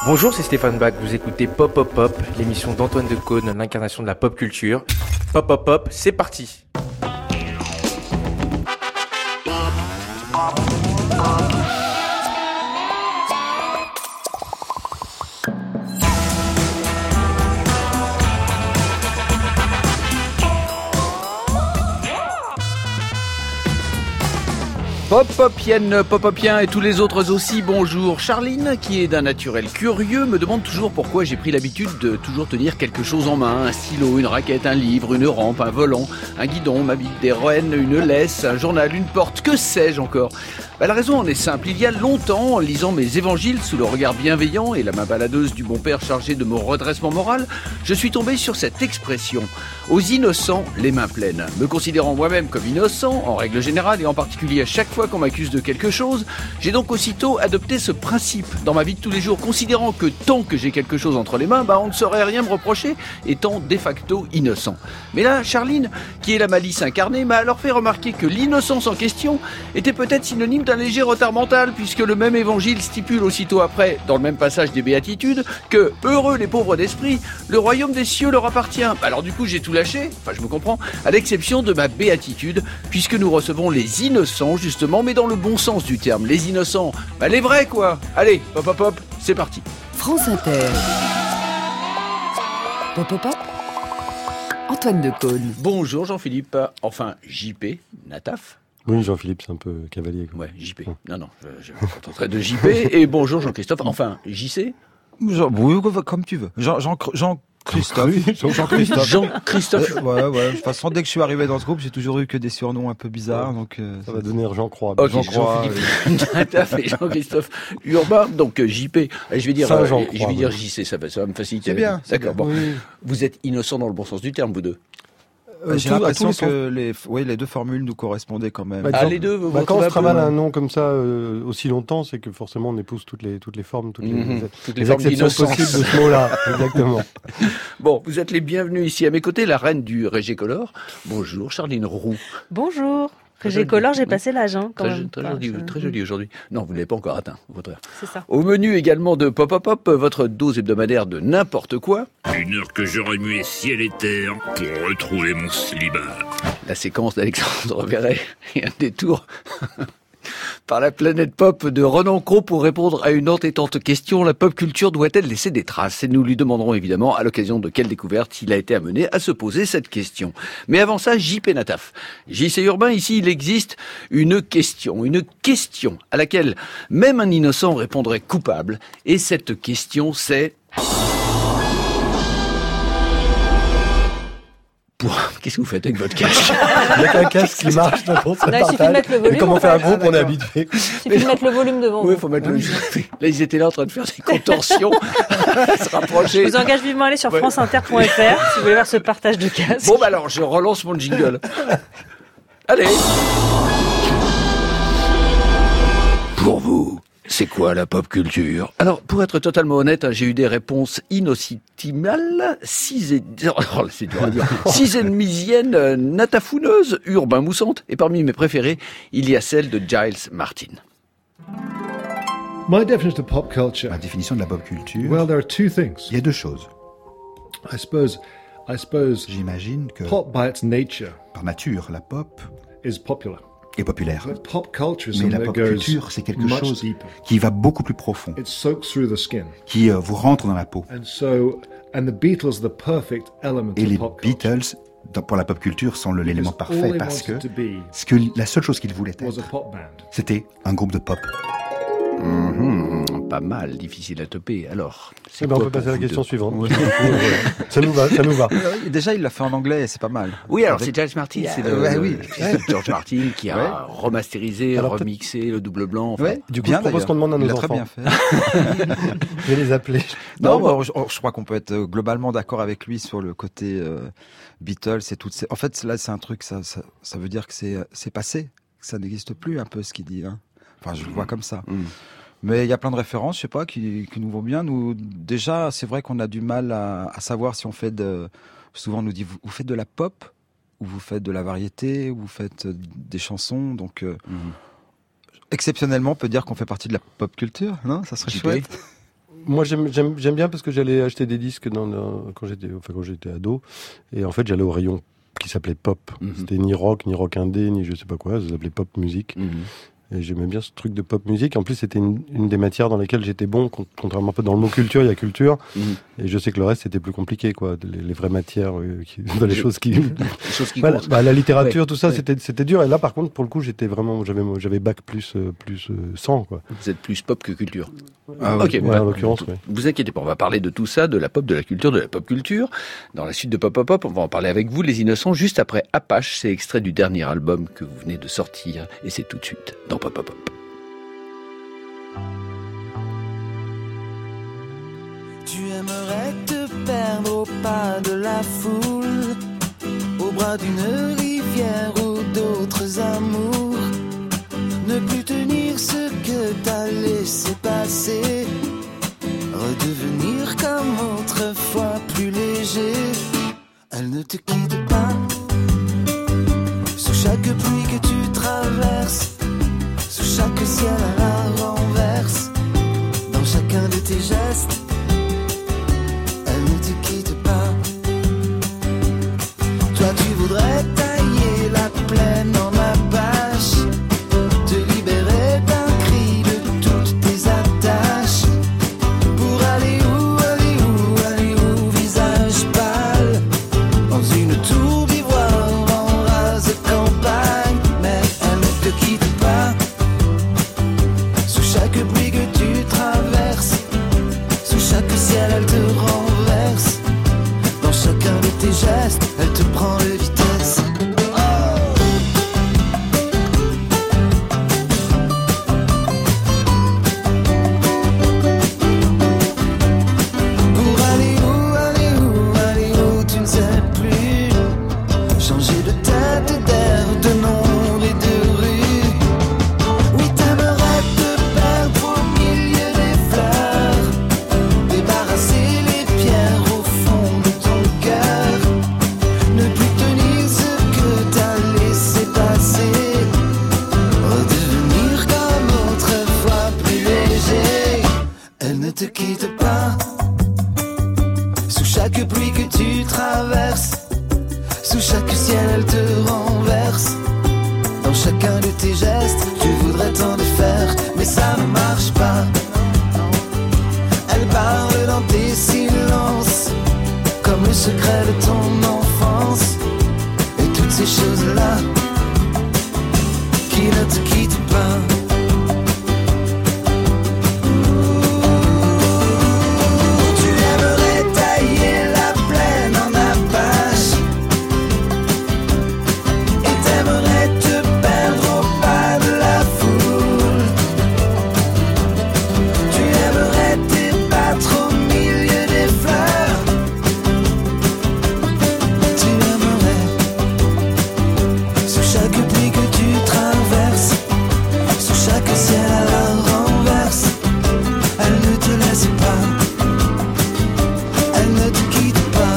Bonjour, c'est Stéphane Bach, vous écoutez Pop Pop Pop, l'émission d'Antoine Decaune, l'incarnation de la pop culture. Pop Pop Pop, c'est parti. Pop-Popienne, Pop-Popien et tous les autres aussi, bonjour. Charline, qui est d'un naturel curieux, me demande toujours pourquoi j'ai pris l'habitude de toujours tenir quelque chose en main. Un stylo, une raquette, un livre, une rampe, un volant, un guidon, ma bille des rennes, une laisse, un journal, une porte, que sais-je encore. La raison en est simple. Il y a longtemps, en lisant mes évangiles sous le regard bienveillant et la main baladeuse du bon père chargé de mon redressement moral, je suis tombé sur cette expression. Aux innocents, les mains pleines. Me considérant moi-même comme innocent, en règle générale et en particulier à chaque fois qu'on m'accuse de quelque chose, j'ai donc aussitôt adopté ce principe dans ma vie de tous les jours, considérant que tant que j'ai quelque chose entre les mains, on ne saurait rien me reprocher, étant de facto innocent. Mais là, Charline, qui est la malice incarnée, m'a alors fait remarquer que l'innocence en question était peut-être synonyme d'un léger retard mental, puisque le même évangile stipule aussitôt après, dans le même passage des béatitudes, que « heureux les pauvres d'esprit, le royaume des cieux leur appartient ». Alors du coup, j'ai tout lâché, je me comprends, à l'exception de ma béatitude, puisque nous recevons les innocents, justement, mais dans le bon sens du terme. Les innocents, les vrais, quoi. Allez, pop, pop, pop, c'est parti. France Inter. Pop, pop, pop. Antoine Decaune. Bonjour Jean-Philippe, enfin JP, Nataf. Oui, Jean-Philippe, c'est un peu cavalier. Ouais, JP. Non, je me contenterai de JP. Et bonjour Jean-Christophe, enfin JC. Oui, comme tu veux. Jean-Christophe. Jean-Christophe. Ouais. De toute façon, dès que je suis arrivé dans ce groupe, j'ai toujours eu que des surnoms un peu bizarres. Donc, ça va donner Jean-Croix. Okay, Jean-Philippe Nataf et Jean-Christophe Urbain. Donc JP, je vais dire JC, ça va me faciliter. C'est bien. D'accord, bon. Oui. Vous êtes innocents dans le bon sens du terme, vous deux. J'ai l'impression que les deux formules nous correspondaient quand même. Les deux, quand on se travaille un nom comme ça aussi longtemps, c'est que forcément on épouse toutes les formes, toutes les formes acceptions possibles de ce mot-là. Exactement. Bon, vous êtes les bienvenus ici à mes côtés, la reine du Régé-Color. Bonjour, Charline Roux. Bonjour. Régé-Color, j'ai passé l'âge, quand même. Très joli aujourd'hui. Non, vous ne l'avez pas encore atteint, votre heure. C'est ça. Au menu également de Pop Pop Pop, votre dose hebdomadaire de n'importe quoi. Une heure que je remuais ciel et terre pour retrouver mon célibat. La séquence d'Alexandre Verret et un détour par la planète pop de Renan Cros pour répondre à une entêtante question. La pop culture doit-elle laisser des traces? Et nous lui demanderons évidemment à l'occasion de quelle découverte il a été amené à se poser cette question. Mais avant ça, JP Nataf. JC Urbain, ici, il existe une question à laquelle même un innocent répondrait coupable. Et cette question, c'est... Qu'est-ce que vous faites avec votre casque? Il n'y a qu'un casque qui marche, donc on se Il suffit de mettre le volume. Et comment faire un groupe, on est habitué. Il suffit de mettre le volume devant vous. Oui, il faut mettre le volume. Là, ils étaient là en train de faire des contorsions, se rapprocher. Je vous engage vivement à aller sur franceinter.fr si vous voulez voir ce partage de casques. Bon, alors, je relance mon jingle. Allez. Pour vous, c'est quoi la pop culture? Alors, pour être totalement honnête, j'ai eu des réponses inostimales, cisémisiennes, natafouneuses, urbain moussantes, et parmi mes préférées, il y a celle de Giles Martin. My definition of pop culture. La définition de la pop culture. Well, there are two things. Il y a deux choses. I suppose. J'imagine que pop by its nature. Par nature, la pop is popular. Est populaire. But pop culture, mais la pop culture, c'est quelque chose qui va beaucoup plus profond. It soaks through the skin. Qui vous rentre dans la peau. And the Beatles, the perfect element et of les pop culture. Beatles, pour la pop culture, sont l'élément parfait parce que la seule chose qu'ils voulaient être, c'était un groupe de pop. Pas mal, difficile à toper. Alors, on peut passer à la question suivante. Ça nous va. Déjà, il l'a fait en anglais et c'est pas mal. Oui, alors c'est Giles Martin, c'est George Martin qui a remasterisé, remixé le double blanc. Du coup, je propose qu'on demande à nos enfants. Il a très bien fait. Je vais les appeler. Je crois qu'on peut être globalement d'accord avec lui sur le côté Beatles et toutes ces... En fait, là, c'est un truc, ça veut dire que c'est passé, que ça n'existe plus un peu ce qu'il dit. Hein. Enfin, je le vois comme ça. Mais il y a plein de références, je sais pas, qui nous vont bien. Nous, déjà, c'est vrai qu'on a du mal à savoir si on fait souvent on nous dit, vous faites de la pop, ou vous faites de la variété, ou vous faites des chansons. Donc, exceptionnellement, on peut dire qu'on fait partie de la pop culture, non? Ça serait chouette. Moi, j'aime bien parce que j'allais acheter des disques quand j'étais ado. Et en fait, j'allais au rayon qui s'appelait pop. C'était ni rock indé, ni je sais pas quoi. Ça s'appelait pop musique. Et j'aimais bien ce truc de pop musique. En plus, c'était une des matières dans lesquelles j'étais bon. Contrairement un peu dans le mot culture, il y a culture. Et je sais que le reste, c'était plus compliqué, quoi. Les vraies matières, dans les choses qui... voilà, la littérature, tout ça, c'était dur. Et là, par contre, pour le coup, j'avais bac plus 100, quoi. Vous êtes plus pop que culture. Ok, en l'occurrence, oui. Vous inquiétez pas, on va parler de tout ça, de la pop, de la culture, de la pop culture. Dans la suite de Pop Pop Pop, on va en parler avec vous, les Innocents, juste après Apache. C'est extrait du dernier album que vous venez de sortir. Et c'est tout de suite dans Pop Pop Pop. Tu aimerais te perdre au pas de la foule, au bras d'une rivière ou d'autres amours, ne plus tenir ce que t'as laissé passer, redevenir comme autrefois plus léger. Elle ne te quitte pas, sous chaque pluie que tu traverses, sous chaque ciel à la renverse, dans chacun de tes gestes. Elle ne te quitte pas. Toi tu voudrais tailler la plaine en apache, te libérer d'un cri de toutes tes attaches, pour aller où, visage pâle, dans une tour d'ivoire en rase campagne. Mais elle ne te quitte pas, sous chaque pluie que tu traverses, sous chaque ciel elle te renverse, dans chacun de tes gestes elle te prend de vitesse. Pour aller où, tu ne sais plus, changer de tête, d'air, de nom et de rue. Oui, t'aimerais te perdre au milieu des fleurs, débarrasser les pierres au fond de ton cœur, ne plus tenir ce que t'as laissé passer, redevenir comme autrefois plus léger. Elle ne te quitte pas, sous chaque pluie que tu traverses, sous chaque ciel elle te renverse, dans chacun de tes gestes. Tu voudrais t'en défaire, mais ça ne marche pas. Elle parle dans tes silences, comme le secret de ton enfance, et toutes ces choses-là qui ne te quittent pas. Tu aimerais tailler la plaine en apache, et t'aimerais te perdre au pas de la foule. Tu aimerais t'ébattre au milieu des fleurs. Tu aimerais, sous chaque pluie que tu traverses, sous chaque ciel à la renverse, elle ne te laisse pas, elle ne te quitte pas.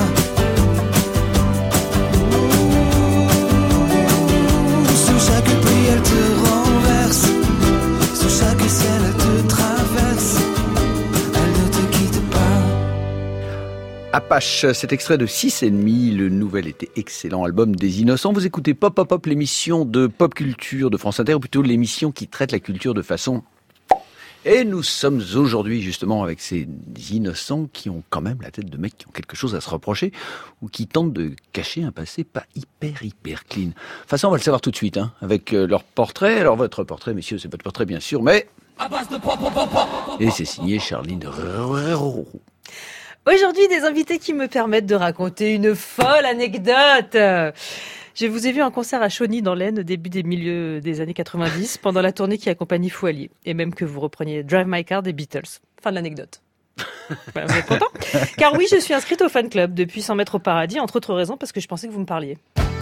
Sous chaque pluie elle te renverse, sous chaque ciel elle te traverse, elle ne te quitte pas. Apache, cet extrait de 6,5, le nouvel était excellent album des Innocents. Vous écoutez Pop Pop Pop, l'émission de pop culture de France Inter, ou plutôt l'émission qui traite la culture de façon... Et nous sommes aujourd'hui justement avec ces innocents qui ont quand même la tête de mecs qui ont quelque chose à se reprocher ou qui tentent de cacher un passé pas hyper clean. Enfin ça on va le savoir tout de suite avec leur portrait. Alors votre portrait messieurs, c'est votre portrait bien sûr, mais... Et c'est signé Charline Herrero. Aujourd'hui, des invités qui me permettent de raconter une folle anecdote. Je vous ai vu en concert à Chauny dans l'Aisne au début des milieux des années 90, pendant la tournée qui accompagnait Foualier, et même que vous repreniez Drive My Car des Beatles. Fin de l'anecdote. Voilà, vous êtes content ? Car oui, je suis inscrite au fan club depuis 100 mètres au paradis, entre autres raisons parce que je pensais que vous me parliez.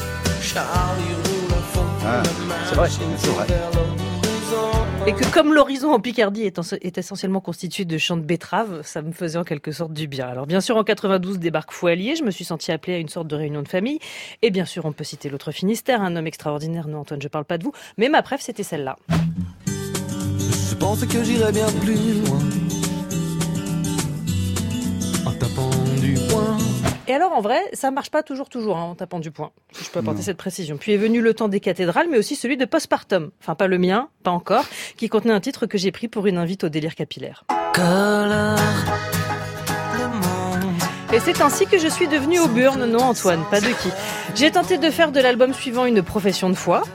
Ah, c'est vrai. Et que comme l'horizon en Picardie est essentiellement constitué de champs de betteraves, ça me faisait en quelque sorte du bien. Alors bien sûr, en 92 débarque Foualier, je me suis sentie appelée à une sorte de réunion de famille. Et bien sûr, on peut citer l'autre Finistère, un homme extraordinaire. Non, Antoine, je parle pas de vous. Mais ma préf, c'était celle-là. Je pensais que j'irais bien plus loin, Et alors, en vrai, ça marche pas toujours, en tapant du poing, si je peux apporter cette précision. Puis est venu le temps des cathédrales, mais aussi celui de Postpartum. Enfin, pas le mien, pas encore, qui contenait un titre que j'ai pris pour une invite au délire capillaire. Et c'est ainsi que je suis devenue Auburn, non Antoine, pas de qui. J'ai tenté de faire de l'album suivant une profession de foi.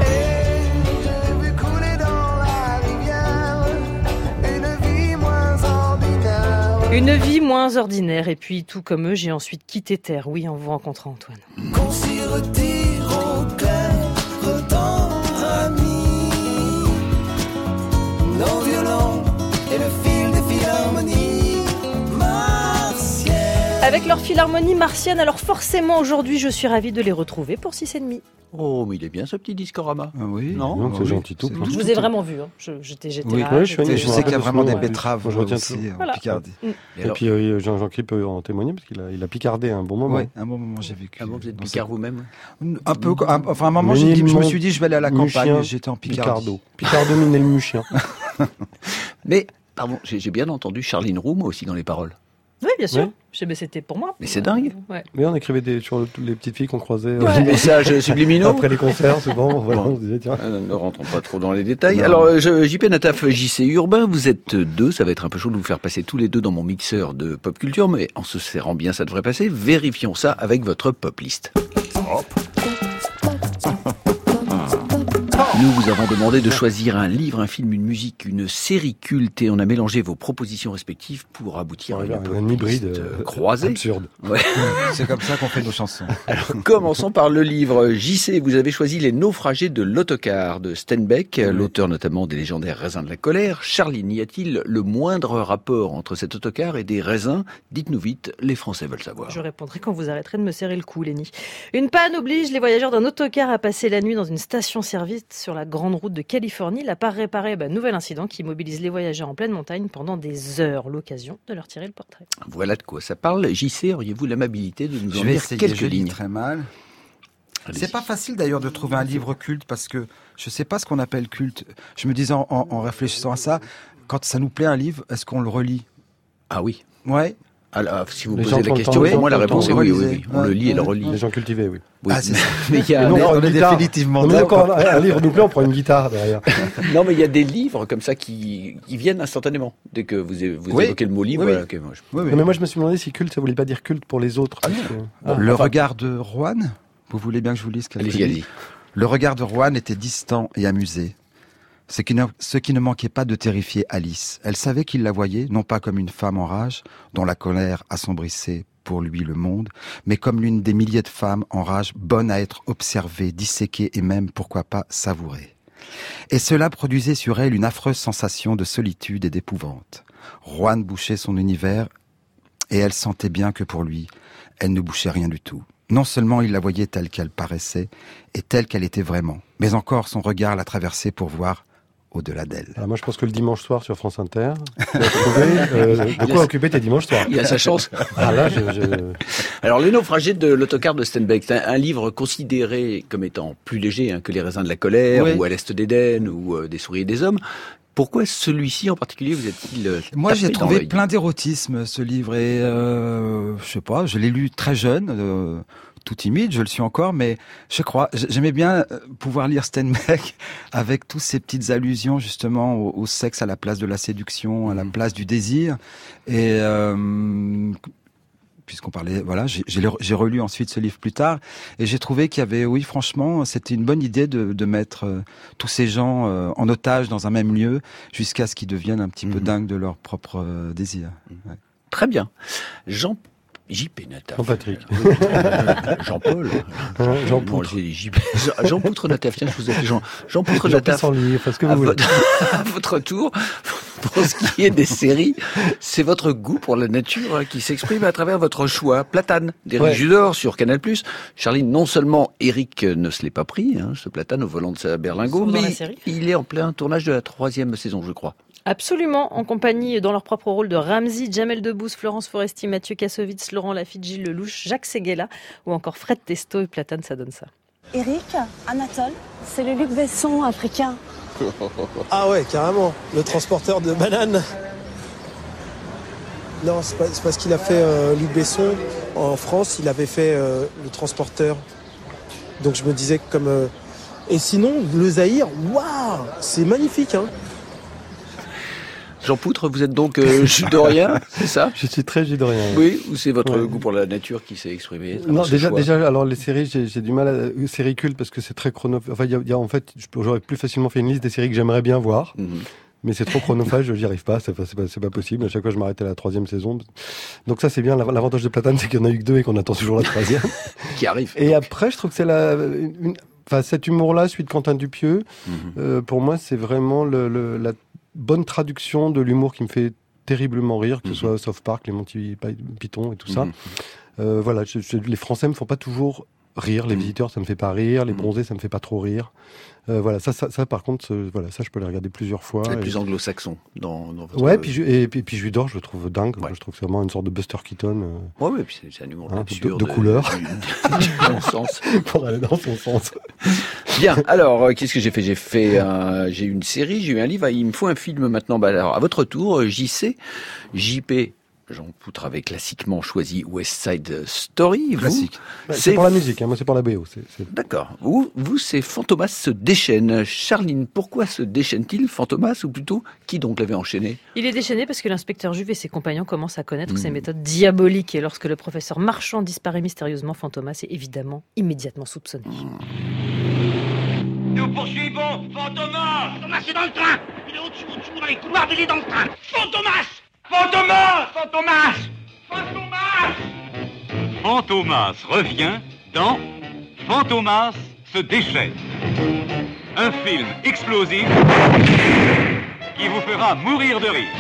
Une vie moins ordinaire, et puis tout comme eux, j'ai ensuite quitté Terre, oui, en vous rencontrant Antoine. Qu'on s'y retire au clair, retendre amis, nos violons et le fil des philharmonies martiennes. Avec leur philharmonie martienne, alors forcément aujourd'hui, je suis ravie de les retrouver pour 6,5. Oh, mais il est bien ce petit discorama. Ah oui. Non, c'est gentil tout. Je vous ai vraiment vu, hein. J'étais oui, là. Oui, je sais qu'il y a vraiment des betteraves je retiens aussi tout. Voilà. en Picardie. Et puis Jean-Jean-Claude peut en témoigner parce qu'il a picardé un bon moment. Oui, un bon moment j'ai vécu. Ah bon, vous êtes picard vous-même? Un peu, enfin un moment je me suis dit je vais aller à la campagne et j'étais en Picardie. Picardo miné le muchien. Mais, pardon, j'ai bien entendu Charline Roux, moi aussi, dans les paroles. Oui, bien sûr. Oui. Mais c'était pour moi. Mais c'est dingue. Ouais. Mais on écrivait sur toutes les petites filles qu'on croisait. Des messages subliminaux. Après les concerts, souvent, voilà, on se disait, tiens. Ne rentrons pas trop dans les détails. Non. Alors, JP Nataf, JC Urbain, vous êtes deux. Ça va être un peu chaud de vous faire passer tous les deux dans mon mixeur de pop culture, mais en se serrant bien, ça devrait passer. Vérifions ça avec votre pop list. Hop. Nous vous avons demandé de choisir un livre, un film, une musique, une série culte et on a mélangé vos propositions respectives pour aboutir à une hybride croisée. Absurde. Ouais. C'est comme ça qu'on fait nos chansons. Alors, commençons par le livre. JC, vous avez choisi Les naufragés de l'autocar de Steinbeck, l'auteur notamment des légendaires raisins de la colère. Charline, y a-t-il le moindre rapport entre cet autocar et des raisins? Dites-nous vite, les Français veulent savoir. Je répondrai quand vous arrêterez de me serrer le cou, Lénie. Une panne oblige les voyageurs d'un autocar à passer la nuit dans une station-service sur la grande route de Californie. La part réparée, nouvel incident qui mobilise les voyageurs en pleine montagne pendant des heures. L'occasion de leur tirer le portrait. Voilà de quoi ça parle. JC, auriez-vous l'amabilité de nous en dire quelques lignes? Très mal. Allez-y. C'est pas facile d'ailleurs de trouver un livre culte parce que je sais pas ce qu'on appelle culte. Je me disais en réfléchissant à ça, quand ça nous plaît un livre, est-ce qu'on le relit? Ah oui. Ouais. Alors, si vous Les posez gens la question, pour moi la réponse est oui. On le lit et le relit. Les gens cultivés, oui. Ah, c'est ça. Mais il y a... on est définitivement d'accord. Quand un livre nous plaît, on prend une guitare derrière. Non, mais il y a des livres comme ça qui viennent instantanément. Dès que vous évoquez le mot livre, voilà, okay, moi, Non, mais moi je me suis demandé si culte, ça voulait pas dire culte pour les autres. Le regard de Roanne, vous voulez bien que je vous lise quelque chose? Allez-y. Le regard de Roanne était distant et amusé. Ce qui ne manquait pas de terrifier Alice. Elle savait qu'il la voyait, non pas comme une femme en rage, dont la colère assombrissait pour lui le monde, mais comme l'une des milliers de femmes en rage, bonnes à être observées, disséquées et même, pourquoi pas, savourées. Et cela produisait sur elle une affreuse sensation de solitude et d'épouvante. Roanne bouchait son univers, et elle sentait bien que pour lui, elle ne bouchait rien du tout. Non seulement il la voyait telle qu'elle paraissait, et telle qu'elle était vraiment, mais encore son regard la traversait pour voir au-delà d'elle. Alors moi je pense que le dimanche soir sur France Inter, de quoi occuper tes dimanches soirs. Il a sa chance. Ah là, Alors Les naufragés de l'autocar de Steinbeck, c'est un livre considéré comme étant plus léger que Les raisins de la colère, ou À l'Est d'Éden, ou Des souris et des hommes. Pourquoi celui-ci en particulier vous est-il Moi j'ai trouvé plein d'érotisme ce livre et je sais pas, je l'ai lu très jeune, tout timide, je le suis encore, mais je crois, j'aimais bien pouvoir lire Steinbeck avec toutes ces petites allusions justement au sexe à la place de la séduction, à la place du désir et puisqu'on parlait, voilà, j'ai relu ensuite ce livre plus tard et j'ai trouvé qu'il y avait, oui, franchement, c'était une bonne idée de mettre tous ces gens en otage dans un même lieu jusqu'à ce qu'ils deviennent un petit peu dingues de leur propre désir. Ouais. Très bien. JP Nataf. Jean-Patrick. Jean-Paul. Jean Poutre. Jean Poutre Nataf. Tiens, je vous appelle Jean Poutre Nataf. Parce que vous voulez. À votre tour, pour ce qui est des séries, c'est votre goût pour la nature qui s'exprime à travers votre choix. Platane, d'Éric Judor sur Canal+. Charline, non seulement Éric ne se l'est pas pris, ce Platane au volant de sa berlingot, mais il est en plein tournage de la 3e saison, je crois. Absolument, en compagnie dans leur propre rôle de Ramzy, Jamel Debbouze, Florence Foresti, Mathieu Kassovitz, Laurent Lafitte, Gilles Lelouch, Jacques Séguéla ou encore Fred Testo et Platane, ça donne ça. Eric, Anatole, c'est le Luc Besson africain. Ah ouais, carrément, le transporteur de bananes. Non, c'est parce qu'il a fait Luc Besson en France, il avait fait Le Transporteur. Donc je me disais comme... Et sinon, le Zaïre, waouh, c'est magnifique, hein. Jean Poutre, vous êtes donc judorien, c'est ça? Je suis très judorien. Oui, ou c'est votre goût pour la nature qui s'est exprimé? Non, déjà, alors les séries, j'ai du mal à séries cultes parce que c'est très chronophage. Enfin, il y a en fait, j'aurais plus facilement fait une liste des séries que j'aimerais bien voir. Mais c'est trop chronophage, j'y arrive pas, c'est pas possible. À chaque fois, je m'arrête à la 3e saison. Donc ça, c'est bien. L'avantage de Platane, c'est qu'il y en a eu que 2 et qu'on attend toujours la 3e. Qui arrive. Et après, je trouve que c'est cet humour-là, celui de Quentin Dupieux, pour moi, c'est vraiment la bonne traduction de l'humour qui me fait terriblement rire, que ce soit South Park, les Monty Python et tout ça. Voilà, les Français me font pas toujours rire, les visiteurs ça me fait pas rire, les bronzés ça me fait pas trop rire. Voilà, ça par contre, voilà, ça je peux les regarder plusieurs fois. C'est plus anglo-saxon dans votre... Ouais, puis Judor, je le trouve dingue. Ouais. Je trouve que c'est vraiment une sorte de Buster Keaton. Ouais, puis c'est un humour absurde. De couleur. Dans le sens. Pour aller dans son sens. Bien, alors, qu'est-ce que j'ai fait? J'ai eu une série, j'ai eu un livre, il me faut un film maintenant. Bah, alors, à votre tour, JP. Jean Poutre avait classiquement choisi West Side Story. Classique. C'est pour la musique, hein, moi c'est pour la BO. D'accord. Vous, c'est Fantomas se déchaîne. Charline, pourquoi se déchaîne-t-il, Fantomas, ou plutôt, qui donc l'avait enchaîné? Il est déchaîné parce que l'inspecteur Juve et ses compagnons commencent à connaître ses méthodes diaboliques. Et lorsque le professeur Marchand disparaît mystérieusement, Fantomas est évidemment immédiatement soupçonné. Nous poursuivons Fantomas! Fantomas est dans le train! Il est au-dessus, dans les couloirs, il est dans le train! Fantomas! Fantomas! Fantomas! Fantomas! Fantomas revient dans Fantomas se déchaîne. Un film explosif qui vous fera mourir de rire.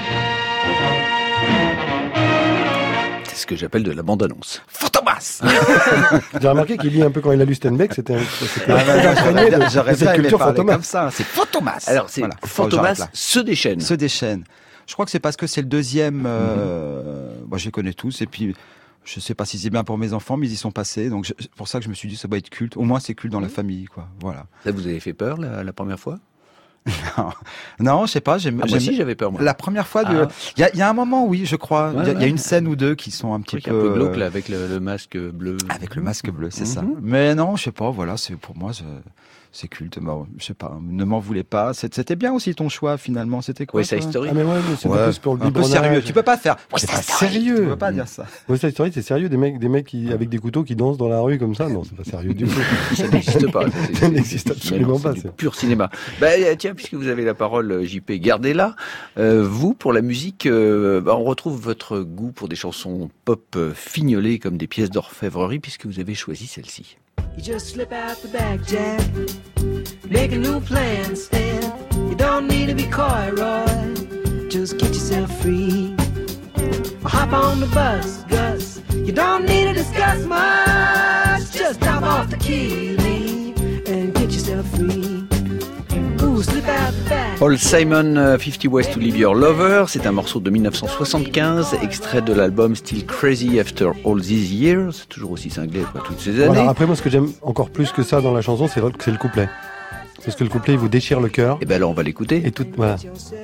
C'est ce que j'appelle de la bande-annonce. Fantomas! J'ai remarqué qu'il lit un peu quand il a lu Steinbeck, j'aurais bien aimé parler comme ça. C'est Fantomas. Alors, c'est Fantomas se déchaîne. Se déchaîne. Je crois que c'est parce que c'est le deuxième. Moi, je les connais tous. Et puis, je sais pas si c'est bien pour mes enfants, mais ils y sont passés. Donc, c'est pour ça que je me suis dit, ça doit être culte. Au moins, c'est culte dans la famille, quoi. Voilà. Ça vous avez fait peur la première fois? Non, je sais pas. Moi aussi, j'avais peur. Moi. La première fois, il y a un moment, oui, je crois. Il y a une scène ou deux qui sont un petit peu. Un peu glauque là, avec le masque bleu. Avec le masque bleu, c'est ça. Mais non, je sais pas. Voilà, c'est pour moi. C'est culte, je sais pas, ne m'en voulez pas. C'était bien aussi ton choix finalement, c'était quoi? Oui, c'est historique. Ah mais ouais, mais c'est plus pour le un peu sérieux. Tu peux pas faire. C'est pas sérieux. Tu peux pas dire ça. Ouais, c'est historique, c'est sérieux. Des mecs qui avec des couteaux qui dansent dans la rue comme ça, non, c'est pas sérieux du tout. Ça n'existe pas. Ça n'existe absolument pas. C'est pur cinéma. Bah tiens, puisque vous avez la parole, JP, gardez-la. Vous, pour la musique, on retrouve votre goût pour des chansons pop fignolées comme des pièces d'orfèvrerie, puisque vous avez choisi celle-ci. You just slip out the back, Jack. Make a new plan instead. You don't need to be coy, Roy. Just get yourself free. Hop on the bus, Gus. You don't need to discuss much. Just drop off the key, leave, and get yourself free. Ooh, slip out the back. Paul Simon, 50 Ways to Leave Your Lover, c'est un morceau de 1975, extrait de l'album Still Crazy After All These Years, toujours aussi cinglé après toutes ces années. Voilà, après moi ce que j'aime encore plus que ça dans la chanson, c'est le couplet. Parce que le couplet il vous déchire le cœur. Et ben alors on va l'écouter. Et tout, voilà.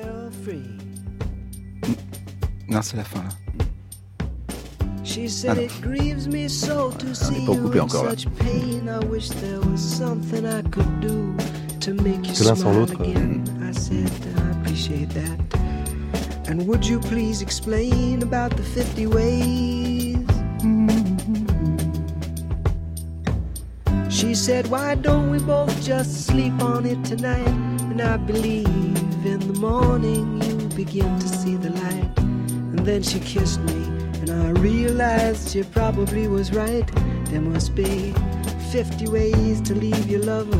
Non, c'est la fin là. Ah non. On n'est pas au couplet encore là. Que l'un sans l'autre. And would you please explain about the 50 ways? She said, why don't we both just sleep on it tonight? And I believe in the morning you begin to see the light. And then she kissed me and I realized she probably was right. There must be 50 ways to leave your lover.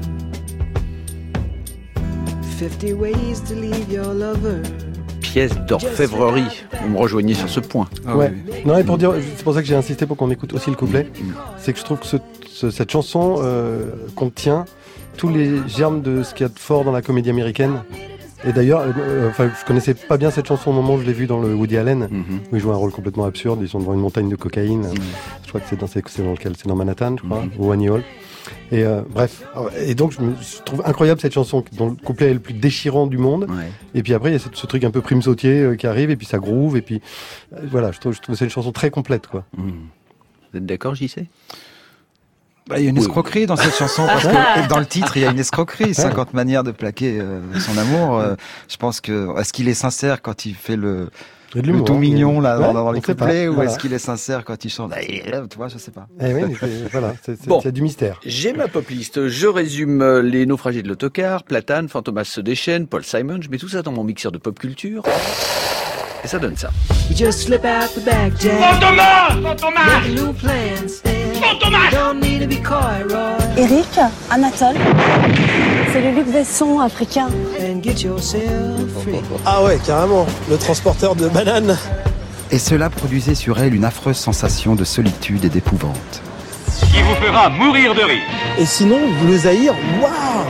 50 ways to leave your lover. Pièce d'orfèvrerie. Vous me rejoignez sur ce point. Ouais. Non, et pour dire, c'est pour ça que j'ai insisté pour qu'on écoute aussi le couplet. C'est que je trouve que cette chanson contient tous les germes de ce qu'il y a de fort dans la comédie américaine. Et d'ailleurs, je connaissais pas bien cette chanson au moment où je l'ai vue dans le Woody Allen, où il joue un rôle complètement absurde. Ils sont devant une montagne de cocaïne. Je crois que c'est dans Manhattan, je crois, ou Annie Hall. Et bref, et donc je trouve incroyable cette chanson dont le couplet est le plus déchirant du monde. Ouais. Et puis après il y a ce truc un peu prime sautier qui arrive et puis ça groove et puis voilà, je trouve que c'est une chanson très complète quoi. Vous êtes d'accord, JC? Il y a une escroquerie dans cette chanson, parce que dans le titre, il y a une escroquerie, 50 manières de plaquer son amour. Je pense que, est-ce qu'il est sincère quand il fait le tout mignon là dans les couplets, ou est-ce qu'il est sincère quand il chante? Tu vois, je sais pas. Bon, il y a du mystère. J'ai ma pop list. Je résume les naufragés de l'autocar, Platane, Fantomas se déchaîne, Paul Simon. Je mets tout ça dans mon mixeur de pop culture. Et ça donne ça. You just slip out the back, Jack. Fantomas! Fantomas! Make a new plan, Stan. Fantomas! Don't need to be coy, Roy. Eric, Anatole, c'est le Luc Besson africain. And get yourself free. Ah ouais, carrément. Le transporteur de bananes. Et cela produisait sur elle une affreuse sensation de solitude et d'épouvante. Qui vous fera mourir de rire. Et sinon, le Zaïre, waouh!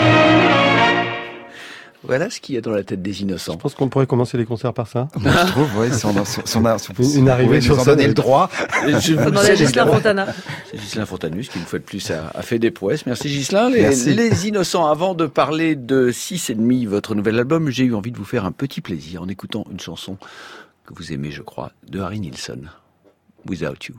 Voilà ce qu'il y a dans la tête des innocents. Je pense qu'on pourrait commencer les concerts par ça. Moi, je trouve, ouais, si on a une arrivée sur nous en donner le droit. Je vous demandais à Ghislain Fontana. C'est Ghislain Fontanus qui, une fois de plus, a fait des prouesses. Merci Ghislain. Merci. Les innocents, avant de parler de 6,5, votre nouvel album, j'ai eu envie de vous faire un petit plaisir en écoutant une chanson que vous aimez, je crois, de Harry Nilsson, Without You.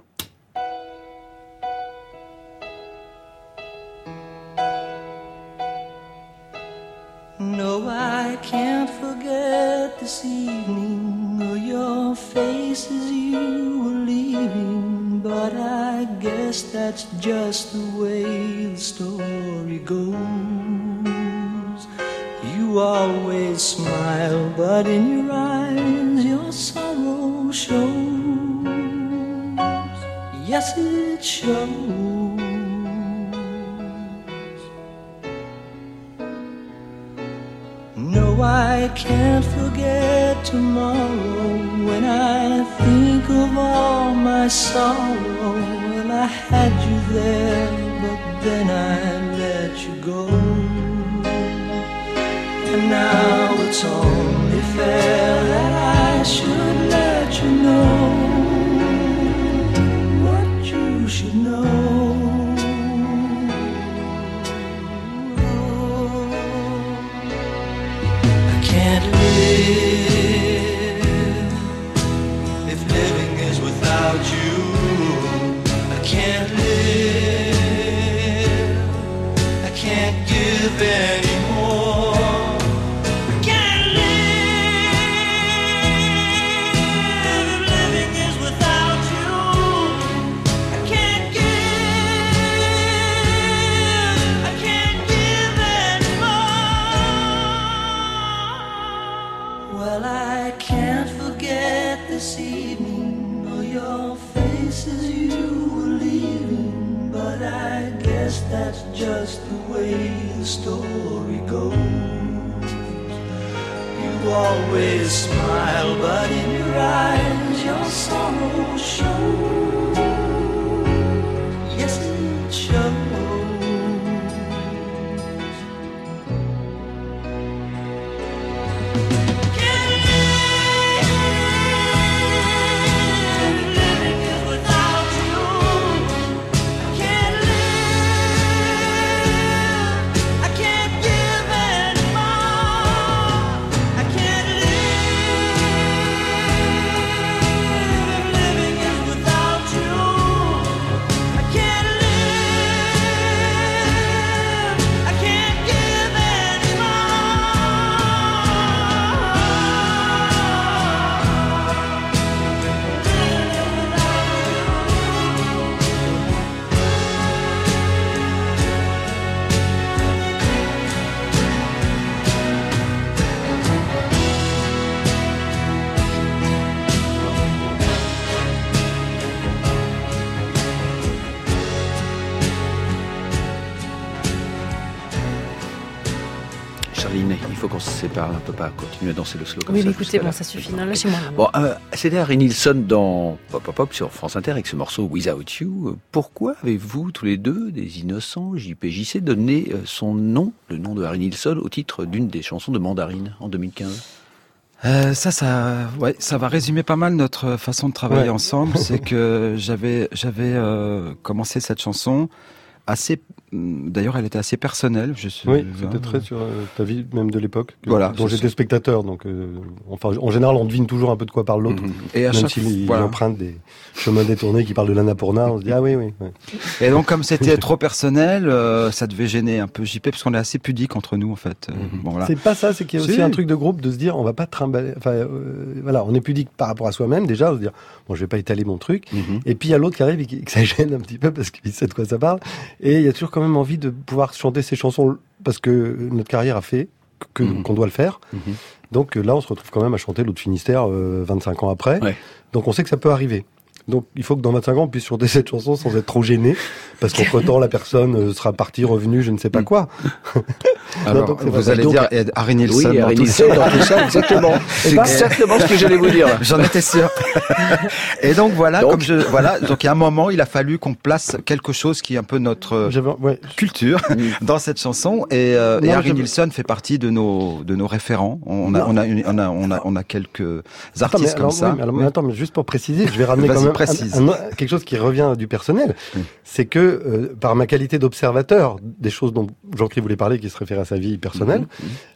No, I can't forget this evening or your face as you were leaving, but I guess that's just the way the story goes. You always smile, but in your eyes your sorrow shows. Yes, it shows. No, I can't forget tomorrow when I think of all my sorrow. Well, I had you there, but then I let you go. And now it's only fair that I should let you know what you should know. Can't live if living is without you. I can't live. I can't give anymore. I can't live if living is without you. I can't give. I can't give anymore. Well, I can't forget this evening or your face as you were leaving, but I guess that's just the way the story goes. You always smile, but in your eyes your sorrow shows. Yes, it shows. Il faut qu'on se sépare, on ne peut pas continuer à danser le slow comme oui, ça. mais écoutez, bon, ça suffit. Non, lâchez-moi. Bon, c'était Harry Nilsson dans Pop Pop Pop sur France Inter avec ce morceau Without You. Pourquoi avez-vous tous les deux, des innocents, JPJC, donné son nom, le nom de Harry Nilsson, au titre d'une des chansons de Mandarine en 2015 ? Ça va résumer pas mal notre façon de travailler ensemble. C'est que j'avais commencé cette chanson assez d'ailleurs, elle était assez personnelle. Oui, c'était très sur ta vie même de l'époque, voilà, dont j'étais spectateur. Donc, enfin, en général, on devine toujours un peu de quoi parle l'autre. Et à même chaque s'il emprunte des chemins détournés qui parlent de l'Annapurna, on se dit ah oui. Et donc, comme c'était trop personnel, ça devait gêner un peu JP, parce qu'on est assez pudique entre nous, en fait. Bon, voilà. C'est pas ça, c'est qu'il y a aussi un truc de groupe de se dire on va pas trimballer. Enfin, voilà, on est pudique par rapport à soi-même déjà, de se dire bon, je vais pas étaler mon truc. Et puis il y a l'autre qui arrive et que ça gêne un petit peu parce qu'il sait de quoi ça parle. Et il y a toujours quand même envie de pouvoir chanter ces chansons parce que notre carrière a fait qu'on doit le faire. Donc là, on se retrouve quand même à chanter l'autre Finistère 25 ans après. Ouais. Donc on sait que ça peut arriver. Donc il faut que dans 25 ans, on puisse chanter cette chanson sans être trop gêné, parce qu'entre-temps, la personne sera partie, revenue, je ne sais pas quoi. Alors, donc, vous allez dire Harry Nilsson. Oui, Harry Nilsson dans tout ça, exactement. C'est exactement ce que j'allais vous dire. J'en étais sûr. Et donc voilà, donc il y a un moment, il a fallu qu'on place quelque chose qui est un peu notre culture dans cette chanson. Et Harry Nilsson fait partie de nos référents. On a quelques artistes comme ça. Attends, mais juste pour préciser, je vais ramener quand même quelque chose qui revient du personnel. C'est que par ma qualité d'observateur des choses dont Jean-Christ voulait parler, qui se référait à sa vie personnelle,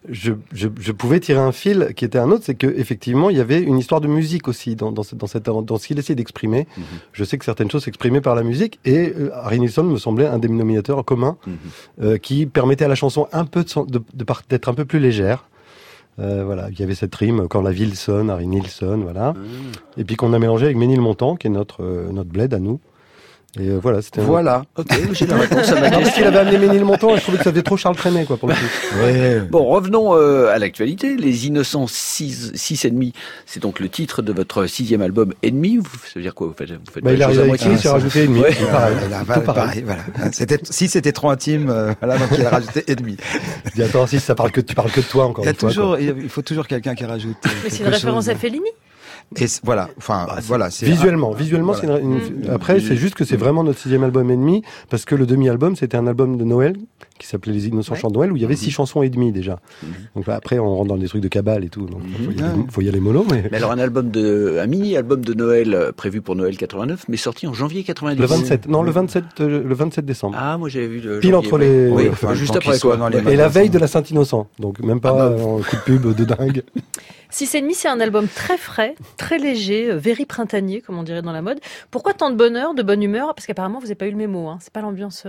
je pouvais tirer un fil qui était un autre, c'est que effectivement il y avait une histoire de musique aussi dans ce qu'il essayait d'exprimer. Je sais que certaines choses s'exprimaient par la musique, et Harry Nilsson me semblait un dénominateur commun qui permettait à la chanson un peu d'être un peu plus légère. Voilà, il y avait cette rime quand la ville sonne, Harry Nilsson, voilà, et puis qu'on a mélangé avec Ménilmontant, qui est notre bled à nous. Et voilà, c'était ok, j'ai la réponse à ma question. Parce qu'il avait amené Ménilmontant, et je trouvais que ça faisait trop Charles Trenet, quoi, pour le coup. Ouais. Bon, revenons à l'actualité. Les Innocents 6 ennemis, c'est donc le titre de votre 6e album Ennemi. Ça veut dire quoi? Vous faites il arrive avec qui, j'ai rajouté Ennemi. Ouais. Pareil, voilà. C'était trop intime, voilà, donc il a rajouté Ennemi. Je dis, attends, tu parles que de toi, encore une fois. Il faut toujours quelqu'un qui rajoute. Mais c'est une référence à Fellini. Et voilà, c'est visuellement, c'est après c'est juste que c'est vraiment notre 6e album Ennemi, parce que le demi-album c'était un album de Noël qui s'appelait Les Innocents Chants de Noël, où il y avait 6 chansons et demie déjà. Donc là, après on rentre dans des trucs de cabale et tout, donc faut y aller mollo. Mais alors un mini-album de Noël prévu pour Noël 89, mais sorti en janvier 90. Le 27 décembre. Ah, moi j'avais vu le pile entre les juste après quoi. Et la veille de la Saint-Innocent, donc même pas un coup de pub de dingue. 6 ennemis, c'est un album très frais, très léger, very printanier, comme on dirait dans la mode. Pourquoi tant de bonheur, de bonne humeur? Parce qu'apparemment, vous n'avez pas eu le mémo. Hein. C'est pas l'ambiance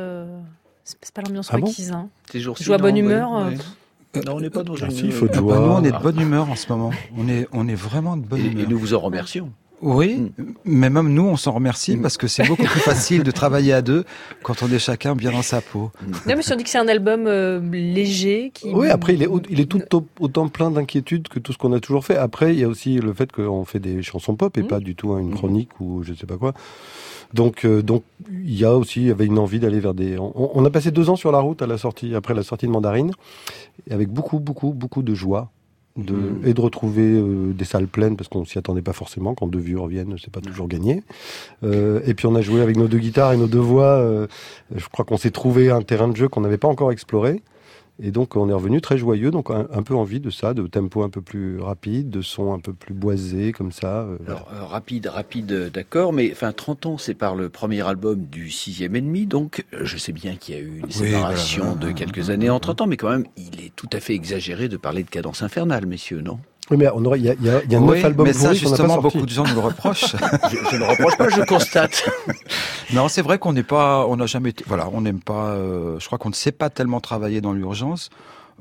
requise. Hein. Joie, bonne humeur. Non, on n'est pas dans une... il faut de joie. Nous, on est de bonne humeur en ce moment. On est vraiment de bonne humeur. Et nous vous en remercions. Oui, mais même nous, on s'en remercie parce que c'est beaucoup plus facile de travailler à deux quand on est chacun bien dans sa peau. Non, mais si on dit que c'est un album léger... Oui, après, il est tout autant plein d'inquiétudes que tout ce qu'on a toujours fait. Après, il y a aussi le fait qu'on fait des chansons pop et pas du tout une chronique ou je sais pas quoi. Donc, il y avait une envie d'aller vers des... On a passé 2 ans sur la route après la sortie de Mandarine, avec beaucoup, beaucoup, beaucoup de joie. Et de retrouver des salles pleines, parce qu'on s'y attendait pas forcément. Quand 2 vieux reviennent, c'est pas toujours gagné. Et puis on a joué avec nos 2 guitares et nos 2 voix. Je crois qu'on s'est trouvé un terrain de jeu qu'on n'avait pas encore exploré. Et donc on est revenu très joyeux, donc un peu envie de ça, de tempo un peu plus rapide, de son un peu plus boisé, comme ça. Alors rapide, d'accord, mais 30 ans sépare le premier album du 6e ennemi, donc je sais bien qu'il y a eu une séparation de quelques années entre temps, mais quand même, il est tout à fait exagéré de parler de cadence infernale, messieurs, non? Oui, mais il y a 9 albums mais ça, justement, qu'on n'a pas sortis. beaucoup de gens nous le reprochent. Je ne reproche pas, je constate. Non, c'est vrai qu'on n'a jamais été, on n'aime pas, je crois qu'on ne sait pas tellement travailler dans l'urgence.